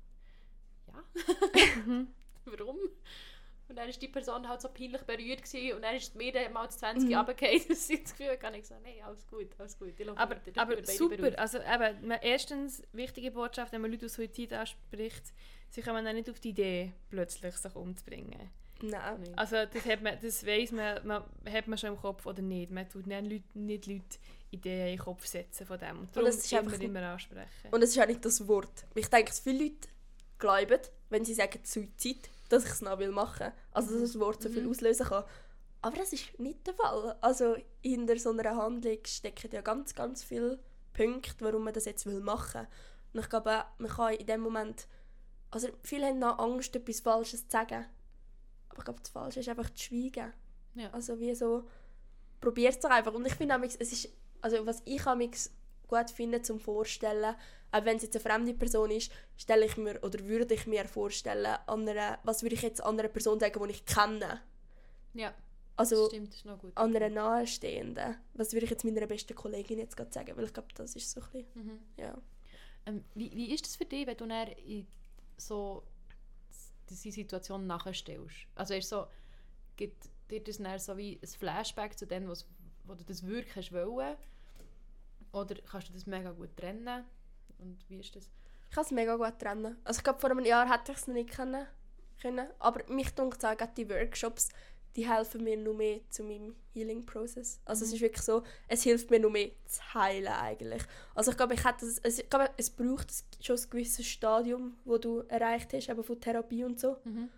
S3: ja, warum? Und dann war die Person halt so peinlich berührt gewesen, und dann ist mir dann mal zu zwanzig mhm. runtergefallen, dass ich das Gefühl hatte, ich so, nein, alles gut, alles gut.
S1: Aber, weiter, aber super, also eben, erstens, wichtige Botschaft, wenn man Leute aus Suizid anspricht, sie kommen dann nicht auf die Idee, plötzlich sich umzubringen.
S2: Nein.
S1: Also das, hat man, das weiss man, man, hat man schon im Kopf oder nicht. Man tut nicht Leute, nicht Leute Ideen in den Kopf setzen von dem. Und darum
S2: und das ist
S1: immer, immer ansprechen.
S2: Und es ist auch nicht das Wort. Ich denke, dass viele Leute glauben, wenn sie sagen Suizid, dass ich es noch machen will. Also dass das Wort so viel auslösen kann. Aber das ist nicht der Fall. Also hinter so einer Handlung stecken ja ganz, ganz viele Punkte, warum man das jetzt machen will. Und ich glaube, man kann in dem Moment... Also viele haben noch Angst, etwas Falsches zu sagen. Aber ich glaube, das Falsche ist einfach zu schweigen.
S3: Ja.
S2: Also wie so... Probiert es doch einfach. Und ich finde, es ist... Also was ich gut finde zum Vorstellen, auch wenn es jetzt eine fremde Person ist, stelle ich mir oder würde ich mir vorstellen, andere, was würde ich jetzt einer Person sagen, die ich kenne.
S3: Ja,
S2: also,
S3: das stimmt, das ist noch gut.
S2: Anderen Nahestehenden. Was würde ich jetzt meiner besten Kollegin jetzt gerade sagen, weil ich glaube, das ist so ein bisschen,
S3: mhm.
S2: ja.
S3: Ähm, wie, wie ist das für dich, wenn du dann in so diese Situation nachstellst? Also ist so, gibt dir das dann so wie ein Flashback zu dem, was, wo du das wirklich hast wollen? Oder kannst du das mega gut trennen? Und wie ist das?
S2: Ich kann es mega gut trennen. Also ich glaube, vor einem Jahr hätte ich es noch nicht können, können. Aber mich denkt auch, die Workshops, die helfen mir noch mehr zu meinem Healing-Prozess. Also mhm. es ist wirklich so, es hilft mir noch mehr zu heilen eigentlich. Also ich glaube, ich hätte das, also ich glaube, es braucht schon ein gewisses Stadium, wo du erreicht hast, eben von Therapie und so.
S3: Mhm.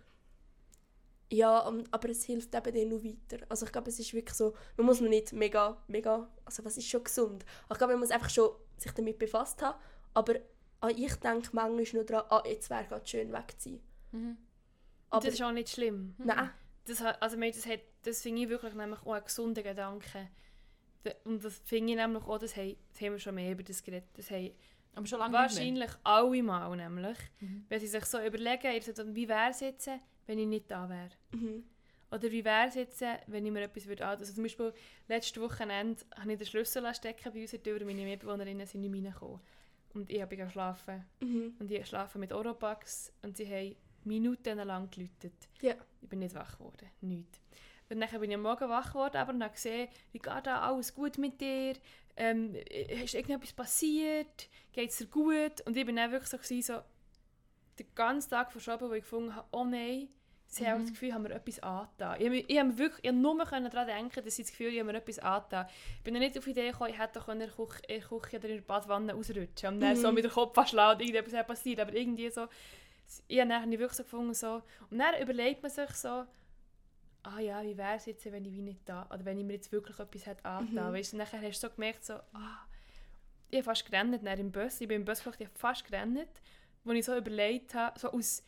S2: Ja, aber es hilft eben dir noch weiter. Also ich glaube, es ist wirklich so, man muss noch nicht mega, mega, also was ist schon gesund? Ich glaube, man muss einfach schon sich damit befasst haben, aber ah, ich denke manchmal nur daran, ah, jetzt wäre gerade schön wegzuziehen.
S3: Mhm.
S1: Aber das ist auch nicht schlimm.
S2: Nein.
S1: Das, also, das, hat, das finde ich wirklich nämlich auch einen gesunden Gedanken. Und das finde ich nämlich auch, das haben, das haben wir schon mehr über das geredet, das haben
S3: aber schon lange
S1: wahrscheinlich alle mal, nämlich,
S3: mhm.
S1: wenn sie sich so überlegen, wie wäre es jetzt, wenn ich nicht da wäre.
S2: Mhm.
S1: Oder wie wäre es jetzt, wenn ich mir etwas würde anziehen. Also zum Beispiel, letztes Wochenende habe ich den Schlüssel stecken bei uns in der Tür, meine Mitbewohnerinnen sind nicht reingekommen. Und ich habe geschlafen.
S2: Mhm.
S1: Und ich schlafe mit Oropax und sie haben minutenlang geläutet.
S2: Ja.
S1: Ich bin nicht wach geworden, nichts. Und dann bin ich am Morgen wach geworden, aber dann gesehen, wie geht da alles gut mit dir? Ähm, ist irgendetwas passiert? Geht es dir gut? Und ich war dann wirklich so, gewesen, so den ganzen Tag verschoben, wo ich gefunden habe, oh nein, sie mhm. haben das Gefühl, haben mir etwas angetan. Ich habe, ich habe wirklich ich habe nur daran denken, dass sie das Gefühl haben, ich habe mir etwas angetan. Ich bin nicht auf die Idee gekommen, ich hätte doch in der Küche, in der Küche oder in der Badwanne ausrutschen und dann mhm. so mit dem Kopf anschlagen und irgendetwas passiert. Aber irgendwie so, ich habe dann wirklich so gefunden, so, und dann überlegt man sich so, ah ja, wie wäre es jetzt, wenn ich wie nicht da, oder wenn ich mir jetzt wirklich etwas hätte angetan. Mhm. Weißt, und dann hast du so gemerkt, so, ah, ich habe fast gerannt dann im Bus, ich bin im Bus gekocht, ich habe fast gerannt, wo ich so überlegt habe, so aus,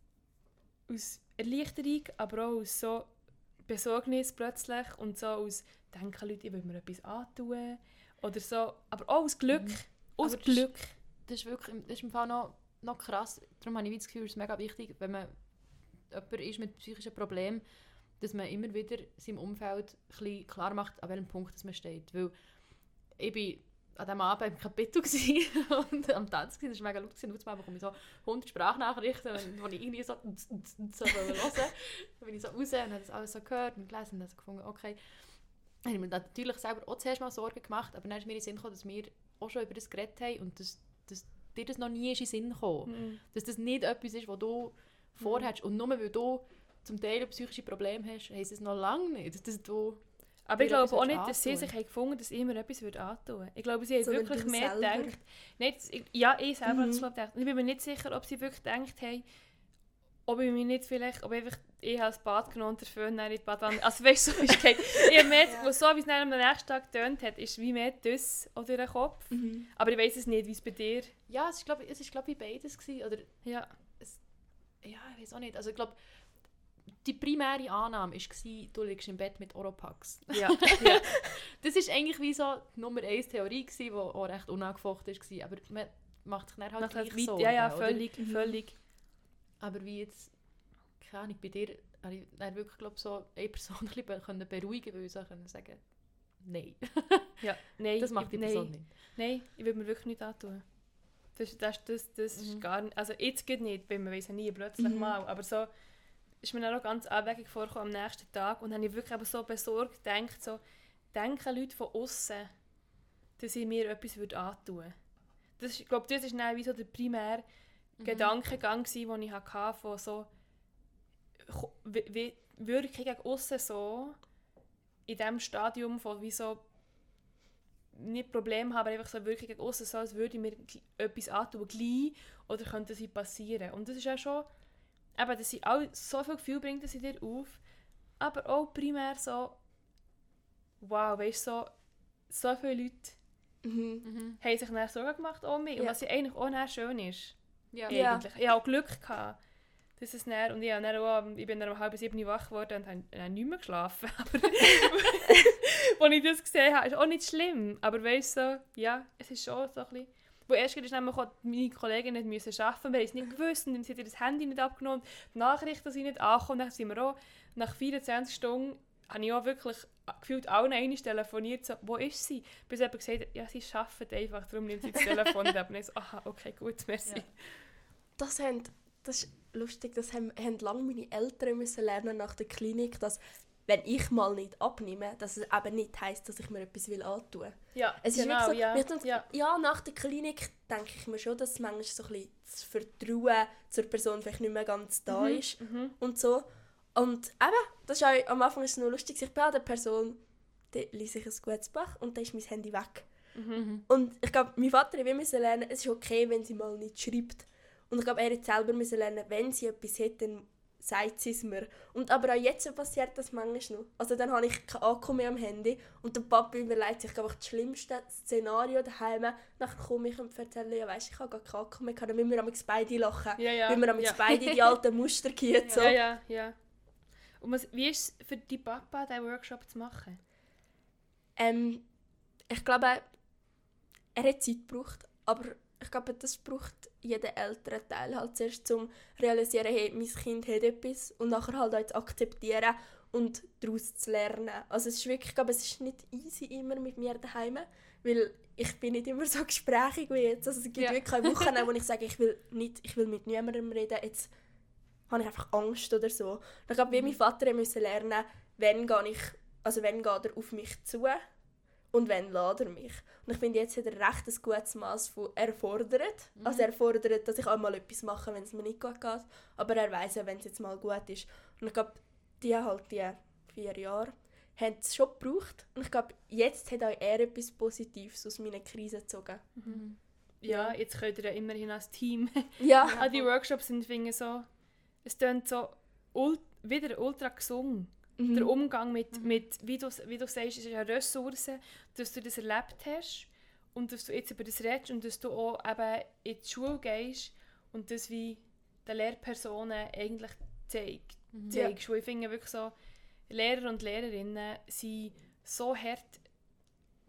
S1: aus Erleichterung, aber auch aus so Besorgnis plötzlich und so aus, denken Leute, ich will mir etwas antun, oder so, aber auch aus Glück, mhm. aus
S3: aber
S1: Glück.
S3: Das ist, das ist wirklich, das ist im Fall noch, noch krass, darum habe ich das Gefühl, es ist mega wichtig, wenn man jemand ist mit psychischen Problemen, dass man immer wieder seinem Umfeld ein bisschen klar macht, an welchem Punkt man steht. Weil ich bin an diesem Abend im Kapitel und am Tanz war, das war mega laut, und jetzt bekomme ich so hundert Sprachnachrichten, wo ich irgendwie so so hören wollte. Dann bin ich so raus und habe das alles so gehört und gelesen und habe so gefunden, okay. Dann habe ich mir natürlich selber auch zuerst mal Sorgen gemacht, aber dann ist mir in den Sinn gekommen, dass wir auch schon über das geredet haben und dass, dass dir das noch nie in den Sinn gekommen. Mhm. Dass das nicht etwas ist, was du vorhast. Und nur weil du zum Teil psychische Probleme hast, heisst es noch lange nicht, dass du...
S1: Aber ich glaube auch nicht, dass sie sich gefunden haben, dass ich mir etwas antun würde. Ich glaube, sie haben so wirklich mehr selber. gedacht... Nein, das, ich, ja, ich selber mhm. habe das gedacht. Ich bin mir nicht sicher, ob sie wirklich gedacht haben, ob ich mich nicht vielleicht... Ob einfach ich habe das Bad genommen und der Föhn in die Badwanne... Also weißt du, so ist es ich mehr, ja. So wie es dann am nächsten Tag getönt hat, ist wie mehr das oder der Kopf. Mhm. Aber ich weiss es nicht, wie es bei dir...
S3: Ja, es war, glaube ich, glaub, beides. Gewesen, oder
S1: ja.
S3: Es, ja, ich weiß auch nicht. Also ich glaube... Die primäre Annahme war, du liegst im Bett mit Oropax.
S1: Ja. ja.
S3: Das war eigentlich wie so die Nummer eins Theorie, die auch recht unangefochten war. Aber man macht sich dann halt
S1: macht
S3: gleich Sorgen.
S1: Ja, ja, völlig, oder? völlig.
S3: Aber wie jetzt, keine Ahnung, bei dir habe ich dann wirklich glaub, so eine Person ein bisschen beruhigen können, weil sie können sagen, nein.
S1: Ja, nein.
S3: Das macht die
S1: nein,
S3: Person nicht.
S1: Nein, ich würde mir wirklich nicht antun. Das, das, das, das mhm. ist gar nicht... Also jetzt geht nicht, weil man weiss ja nie, plötzlich mhm. mal. Aber so... ist mir dann auch ganz abwegig vorgekommen am nächsten Tag und habe ich wirklich aber so besorgt gedacht, so, denken Leute von außen, dass sie mir etwas antun würden. Das ist, ich glaube, das war dann wie so der primäre mhm. Gedankengang, den ich hatte, von so wie, wie Wirkung gegen aussen so in diesem Stadium von wie so nicht Probleme haben, aber einfach so Wirkung gegen aussen, so als würde mir etwas antun, gleich, oder könnte sie passieren. Und das ist ja schon eben, dass sie auch so viel Gefühl bringt, dass sie dir auf, aber auch primär so, wow, weißt du, so, so viele Leute
S2: mhm.
S1: Mhm. haben sich dann Sorgen gemacht um mich, ja. und was ja eigentlich auch dann schön ist.
S3: Ja.
S1: Eigentlich. Ja. Ich hatte auch Glück gehabt, dass es dann, und ich, dann auch, ich bin dann um halb sieben wach geworden und habe dann nicht mehr geschlafen. Aber als ich das gesehen habe, ist auch nicht schlimm, aber weißt du, so, ja, es ist schon so ein bisschen... Wo erst ist nämlich auch meine Kollegin nicht müssen arbeiten, wir haben es nicht gewusst, und dann hat ihr das Handy nicht abgenommen, die Nachrichten sind nicht angekommen, dann sind wir auch, nach vierundzwanzig Stunden, habe ich auch wirklich gefühlt allen einmal telefoniert, so, wo ist sie? Bis jemand gesagt hat, ja, sie arbeitet einfach, darum nimmt sie das Telefon ab. Und ich so, aha, okay, gut, merci.
S2: Ja. Das, haben, das ist lustig, das haben, haben lange meine Eltern müssen lernen nach der Klinik, dass wenn ich mal nicht abnehme, dass es eben nicht heisst, dass ich mir etwas will antun will.
S1: Ja,
S2: es ist
S1: genau,
S2: so,
S1: ja.
S2: So, ja. ja, nach der Klinik denke ich mir schon, dass manchmal so ein bisschen das Vertrauen zur Person vielleicht nicht mehr ganz da
S1: mhm,
S2: ist.
S1: Mhm.
S2: Und so. Und eben, das ist auch, am Anfang ist es nur lustig, ich bin an der Person, die ließ ich ein gutes Bach und dann ist mein Handy weg.
S1: Mhm.
S2: Und ich glaube, mein Vater musste lernen, es ist okay, wenn sie mal nicht schreibt. Und ich glaube, er hat selber müssen lernen, wenn sie etwas hat, dann sagt sie es mir. Und aber auch jetzt passiert das manchmal noch. Also dann habe ich keinen Akku mehr am Handy und der Papa überlegt sich, glaube ich, das schlimmste Szenario daheim. Nachher komme ich und erzähle, ja weisst, ich habe gar keinen Akku mehr, dann müssen wir am beide lachen.
S1: Ja, ja.
S2: Weil wir am
S1: ja.
S2: beide die alten Muster gehen. So.
S1: Ja, ja, ja. Und was, wie ist es für deinen Papa, diesen Workshop zu machen?
S2: Ähm, ich glaube, er hat Zeit gebraucht, aber ich glaube, das braucht jeder ältere Teil halt zuerst, um zu realisieren, hey, mein Kind hat etwas und nachher halt auch zu akzeptieren und daraus zu lernen. Also es ist wirklich, ich glaube, es ist nicht easy immer mit mir daheim, weil ich bin nicht immer so gesprächig wie jetzt. Also es gibt ja. wirklich eine Woche, wo ich sage, ich will, nicht, ich will mit niemandem reden, jetzt habe ich einfach Angst oder so. Und ich glaube, wie mein Vater musste lernen, wenn gehe ich, also wenn geht er auf mich zu und wenn lässt er mich. Und ich finde, jetzt hat er recht ein gutes Maß von er fordert. Mhm. Also er fordert, dass ich auch mal etwas mache, wenn es mir nicht gut geht. Aber er weiss ja, wenn es jetzt mal gut ist. Und ich glaube, die halt die vier Jahre haben es schon gebraucht. Und ich glaube, jetzt hat auch er etwas Positives aus meiner Krise gezogen.
S1: Mhm. Ja, jetzt könnt ihr ja immerhin als Team
S2: ja.
S1: an die Workshops und finde so, es klingt so ult- wieder ultra gesungen. Mhm. Der Umgang mit, mhm. mit wie, du, wie du sagst, ist eine Ressource, dass du das erlebt hast und dass du jetzt über das redest und dass du auch eben in die Schule gehst und das wie den Lehrpersonen eigentlich zeig, mhm. zeigst. Ja. Ich finde wirklich so, Lehrer und Lehrerinnen sind so hart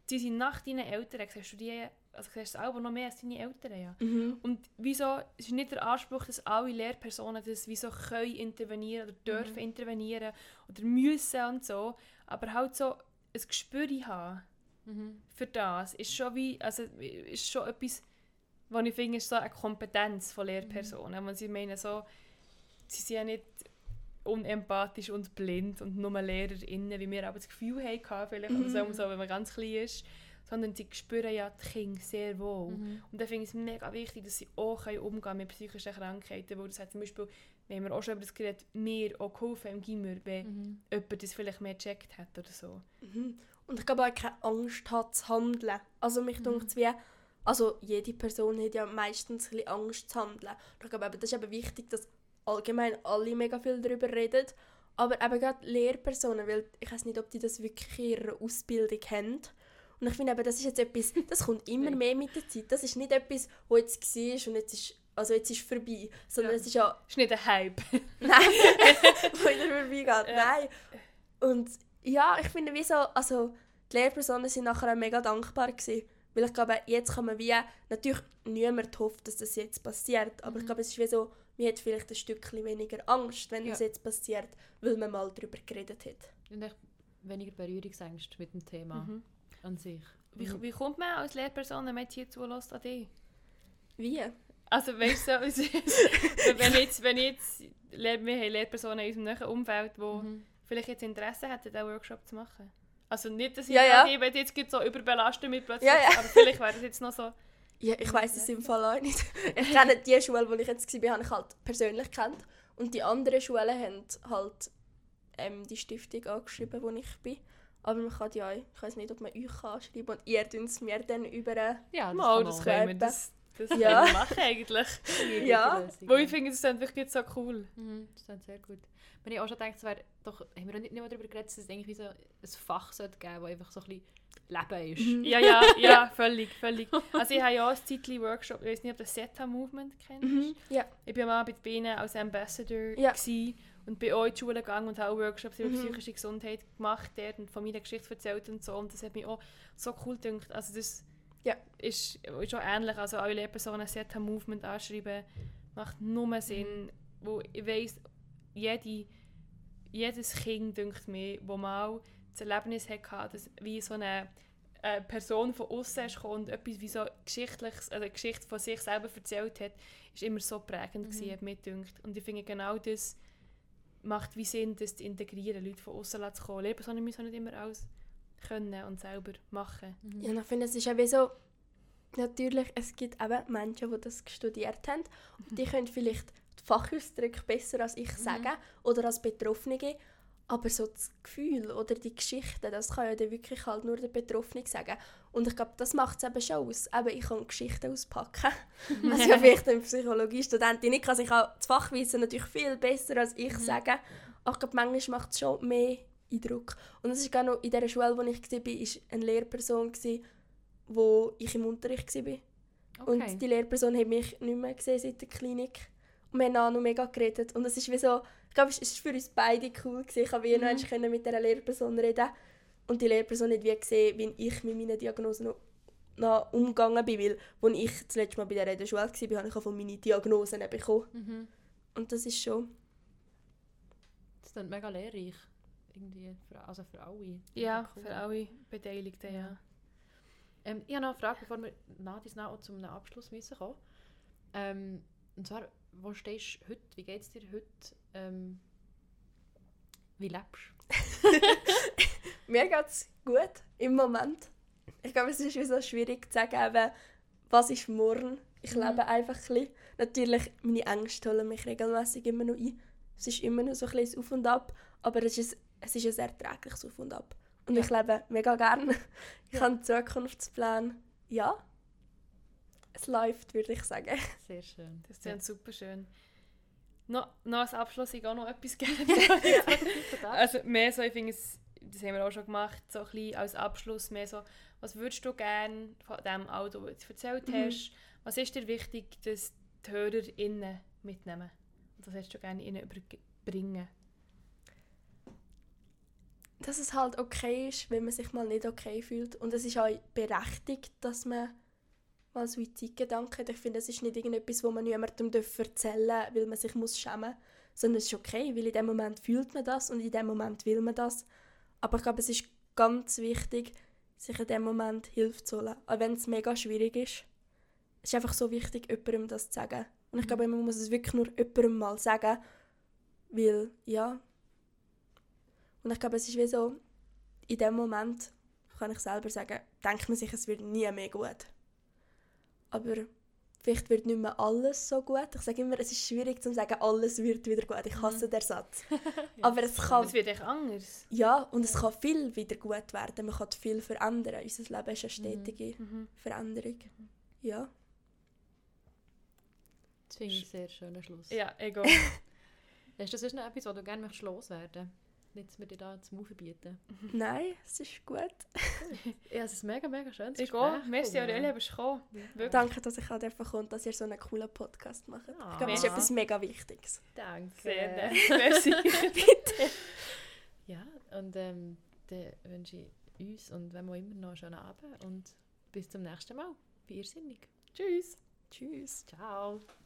S1: sie sind nach deinen Eltern, siehst du die, also siehst du selber noch mehr als deine Eltern, ja.
S2: Mhm.
S1: Und wieso, es ist nicht der Anspruch, dass alle Lehrpersonen das wieso können intervenieren oder dürfen
S3: Mhm.
S1: intervenieren oder müssen und so, aber halt so ein Gespür haben
S3: Mhm.
S1: für das ist schon wie, also ist schon etwas, was ich finde, ist so eine Kompetenz von Lehrpersonen. Mhm. Sie meinen so, sie sind ja nicht unempathisch und blind und nur LehrerInnen, wie wir aber das Gefühl hatten, vielleicht,
S2: Mhm.
S1: oder so, wenn man ganz klein ist, sondern sie spüren ja die Kinder sehr wohl.
S3: Mhm.
S1: Und da finde ich es mega wichtig, dass sie auch können umgehen mit psychischen Krankheiten, weil das hat zum Beispiel, wir haben auch schon über das geredet, mir auch geholfen im Gimmer, wenn
S3: Mhm.
S1: jemand das vielleicht mehr gecheckt hat oder so.
S2: Mhm. Und ich glaube auch keine Angst hat zu handeln. Also mich
S3: Mhm.
S2: denkt es wie, also jede Person hat ja meistens ein bisschen Angst zu handeln. Und ich glaube, eben, das ist eben wichtig, dass allgemein alle mega viel darüber reden. Aber eben gerade Lehrpersonen, weil ich weiß nicht, ob die das wirklich in ihrer Ausbildung haben. Und ich finde eben, das ist jetzt etwas, das kommt immer
S3: Nein.
S2: mehr mit der Zeit. Das ist nicht etwas, was jetzt war und jetzt ist, also jetzt ist vorbei. Sondern
S1: Ja.
S2: es ist ja,
S1: Das ist nicht ein Hype.
S2: nein, wo wieder vorbeigeht.
S1: Ja.
S2: Nein. Und ja, ich finde, wie so, also die Lehrpersonen sind nachher auch mega dankbar gewesen. Weil ich glaube, jetzt kann man wie, natürlich niemand hofft, dass das jetzt passiert, aber
S3: Mhm.
S2: ich glaube, es ist wie so, man hat vielleicht ein Stückchen weniger Angst, wenn
S3: Ja.
S2: das jetzt passiert, weil man mal darüber geredet hat.
S3: Und echt weniger Berührungsängste mit dem Thema
S1: Mhm.
S3: an sich.
S1: Wie, wie kommt man als Lehrperson, wenn man jetzt hier zulässt, an dich?
S2: Wie?
S1: Also weißt du, so, wenn jetzt, wenn jetzt Lehr- wir haben Lehrpersonen in unserem nahen Umfeld, die
S3: Mhm.
S1: vielleicht jetzt Interesse hätten, diesen Workshop zu machen. Also nicht, dass ich
S2: Ja, ja.
S1: sage, ich werde jetzt gerade so überbelastet mit plötzlich,
S2: Ja, ja.
S1: aber vielleicht wäre das jetzt noch so...
S2: Ja, ich weiss es im Fall auch nicht. Ich kenne die Schule, wo ich jetzt war, habe ich halt persönlich kennt. Und die anderen Schulen haben halt ähm, die Stiftung angeschrieben, wo ich bin. Aber man kann ja, ich weiß nicht, ob man euch anschreiben kann und ihr tut es mir dann über...
S3: Ja, das
S1: Mal,
S3: kann
S1: das
S3: man.
S1: können wir, das, das
S2: Ja.
S1: können wir machen eigentlich.
S3: Schwierige
S2: Ja,
S3: Lösung,
S1: Weil ich finde, das ist wirklich so cool.
S3: Mhm, das ist sehr gut. Wenn ich auch schon gedacht, es wäre doch, haben wir noch nicht nur darüber geredet, dass es eigentlich wie so ein Fach sollte geben, das einfach so ein bisschen Leben ist.
S2: Mhm.
S1: Ja, ja, ja, völlig, völlig. Also ich habe ja auch ein Zeitchen Workshop, ich weiß nicht, ob du das Zeta-Movement kennst.
S2: Mhm. Ja.
S1: Ich war mal bei Bienen als Ambassador
S2: Ja.
S1: gsi und bin auch in die Schule gegangen und habe auch Workshops über
S2: Mhm.
S1: psychische Gesundheit gemacht dort und von meiner Geschichte erzählt und so. Und das hat mich auch so cool gedacht. Also das
S2: Ja.
S1: ist, ist auch ähnlich. Also alle Lehrpersonen Zeta-Movement anschreiben, macht nur Sinn. Wo ich weiss, jede, jedes Kind, denkt mir, das mal das Erlebnis hatte, dass wie so eine eine Person von außen ist gekommen und etwas wie so Geschichtliches, also eine Geschichte von sich selber erzählt hat, ist immer so prägend gewesen,
S3: Mhm.
S1: hat mir gedacht. Und ich finde, genau das macht wie Sinn, das zu integrieren, Leute von außen zu kommen. Lehrpersonen müssen nicht immer alles können und selber machen.
S3: Mhm.
S2: Ja, und ich finde, es ist auch wie so, natürlich, es gibt eben Menschen, die das studiert haben. Und die können vielleicht die Fachausdrücke besser als ich sagen oder als Betroffene. Aber so das Gefühl oder die Geschichte, das kann ja dann wirklich halt nur der Betroffene sagen. Und ich glaube, das macht es eben schon aus. Eben, ich kann Geschichten auspacken. Was ja vielleicht ein Psychologiestudentin nicht kann. Ich kann das Fachwissen natürlich viel besser als ich
S3: Mhm.
S2: sagen. Aber ich glaube, manchmal macht es schon mehr Eindruck. Und es ist gar noch in dieser Schule, wo ich war, war eine Lehrperson, wo ich im Unterricht war.
S3: Okay.
S2: Und die Lehrperson hat mich nicht mehr gesehen seit der Klinik. Und wir haben auch noch mega geredet. Und es ist wie so, ich glaube, es war für uns beide cool gewesen. Ich konnte
S3: Mhm.
S2: mhm. mit dieser Lehrperson reden. Und die Lehrperson hat wie gesehen, wie ich mit meinen Diagnosen noch, noch umgegangen bin. Weil, als ich das letzte Mal bei der in der Schule war, habe ich auch von meinen Diagnosen bekommen.
S3: Mhm.
S2: Und das ist schon...
S3: Das klingt mega lehrreich. Irgendwie für, also für alle.
S1: Ja,
S3: Mega cool.
S1: für alle Beteiligten, ja.
S3: Ja. Ähm, ich habe noch eine Frage, bevor wir nach dies nach zum Abschluss müssen kommen. Ähm, und zwar, wo stehst du heute? Wie geht es dir heute? Ähm, wie lebst
S2: Mir geht es gut im Moment. Ich glaube, es ist wie so schwierig zu sagen, eben, was ist morgen. Ich
S3: Mhm.
S2: lebe einfach ein bisschen. Natürlich, meine Ängste holen mich regelmäßig immer noch ein. Es ist immer noch so ein bisschen Auf und Ab, aber es ist, es ist ein sehr erträgliches Auf und Ab. Und
S3: Ja.
S2: ich lebe mega gerne. Ich
S3: Ja.
S2: habe Zukunftspläne. Ja, es läuft, würde ich sagen.
S3: du? Sehr schön.
S1: Das ist super schön. No, noch als Abschluss ich auch noch etwas gerne.
S3: Total.
S1: Also mehr so, ich finde es, das haben wir auch schon gemacht, so ein bisschen als Abschluss mehr so, was würdest du gerne von dem Auto, das du jetzt erzählt
S2: Mhm.
S1: hast, was ist dir wichtig, dass die HörerInnen mitnehmen? Und was würdest du gerne ihnen überbringen?
S2: dass es halt okay ist, wenn man sich mal nicht okay fühlt. Und es ist auch berechtigt, dass man mal Suizidgedanken hat. Ich finde, es ist nicht irgendetwas, wo man niemandem erzählen darf, weil man sich muss schämen muss. Sondern es ist okay, weil in dem Moment fühlt man das und in dem Moment will man das. Aber ich glaube, es ist ganz wichtig, sich in dem Moment Hilfe zu holen. Auch wenn es mega schwierig ist. Es ist einfach so wichtig, jemandem das zu sagen. Und ich glaube, man muss es wirklich nur jemandem mal sagen. Weil, ja. Und ich glaube, es ist wie so, in dem Moment, kann ich selber sagen, denkt man sich, es wird nie mehr gut. Aber vielleicht wird nicht mehr alles so gut. Ich sage immer, es ist schwierig zu sagen, alles wird wieder gut. Ich hasse mhm. den Satz.
S1: ja.
S2: Aber es kann...
S1: Es wird echt anders.
S2: Ja, und es kann viel wieder gut werden. Man kann viel verändern. Unser Leben ist eine stetige
S1: Mhm.
S2: Veränderung. Ja.
S3: Das finde ich einen sehr schönen Schluss.
S1: Ja, ego.
S3: Hast du sonst noch etwas, was du gerne loswerden möchtest? Nicht, dass wir dir da zum verbieten.
S2: Nein, es ist gut.
S3: Ja, es ist mega, mega schön.
S1: Ego, merci Aurelia, bist du gekommen.
S2: Ja. Danke, dass ich halt einfach komme, dass ihr so einen coolen Podcast macht.
S3: Ah,
S2: ich glaube, das ist etwas mega Wichtiges.
S3: Danke.
S1: Sehr nett. Merci.
S2: Bitte.
S3: Ja, und ähm, dann wünsche ich uns und wenn wir immer noch einen schönen Abend und bis zum nächsten Mal. Bei Irrsinnig.
S1: Tschüss.
S2: Tschüss.
S3: Ciao.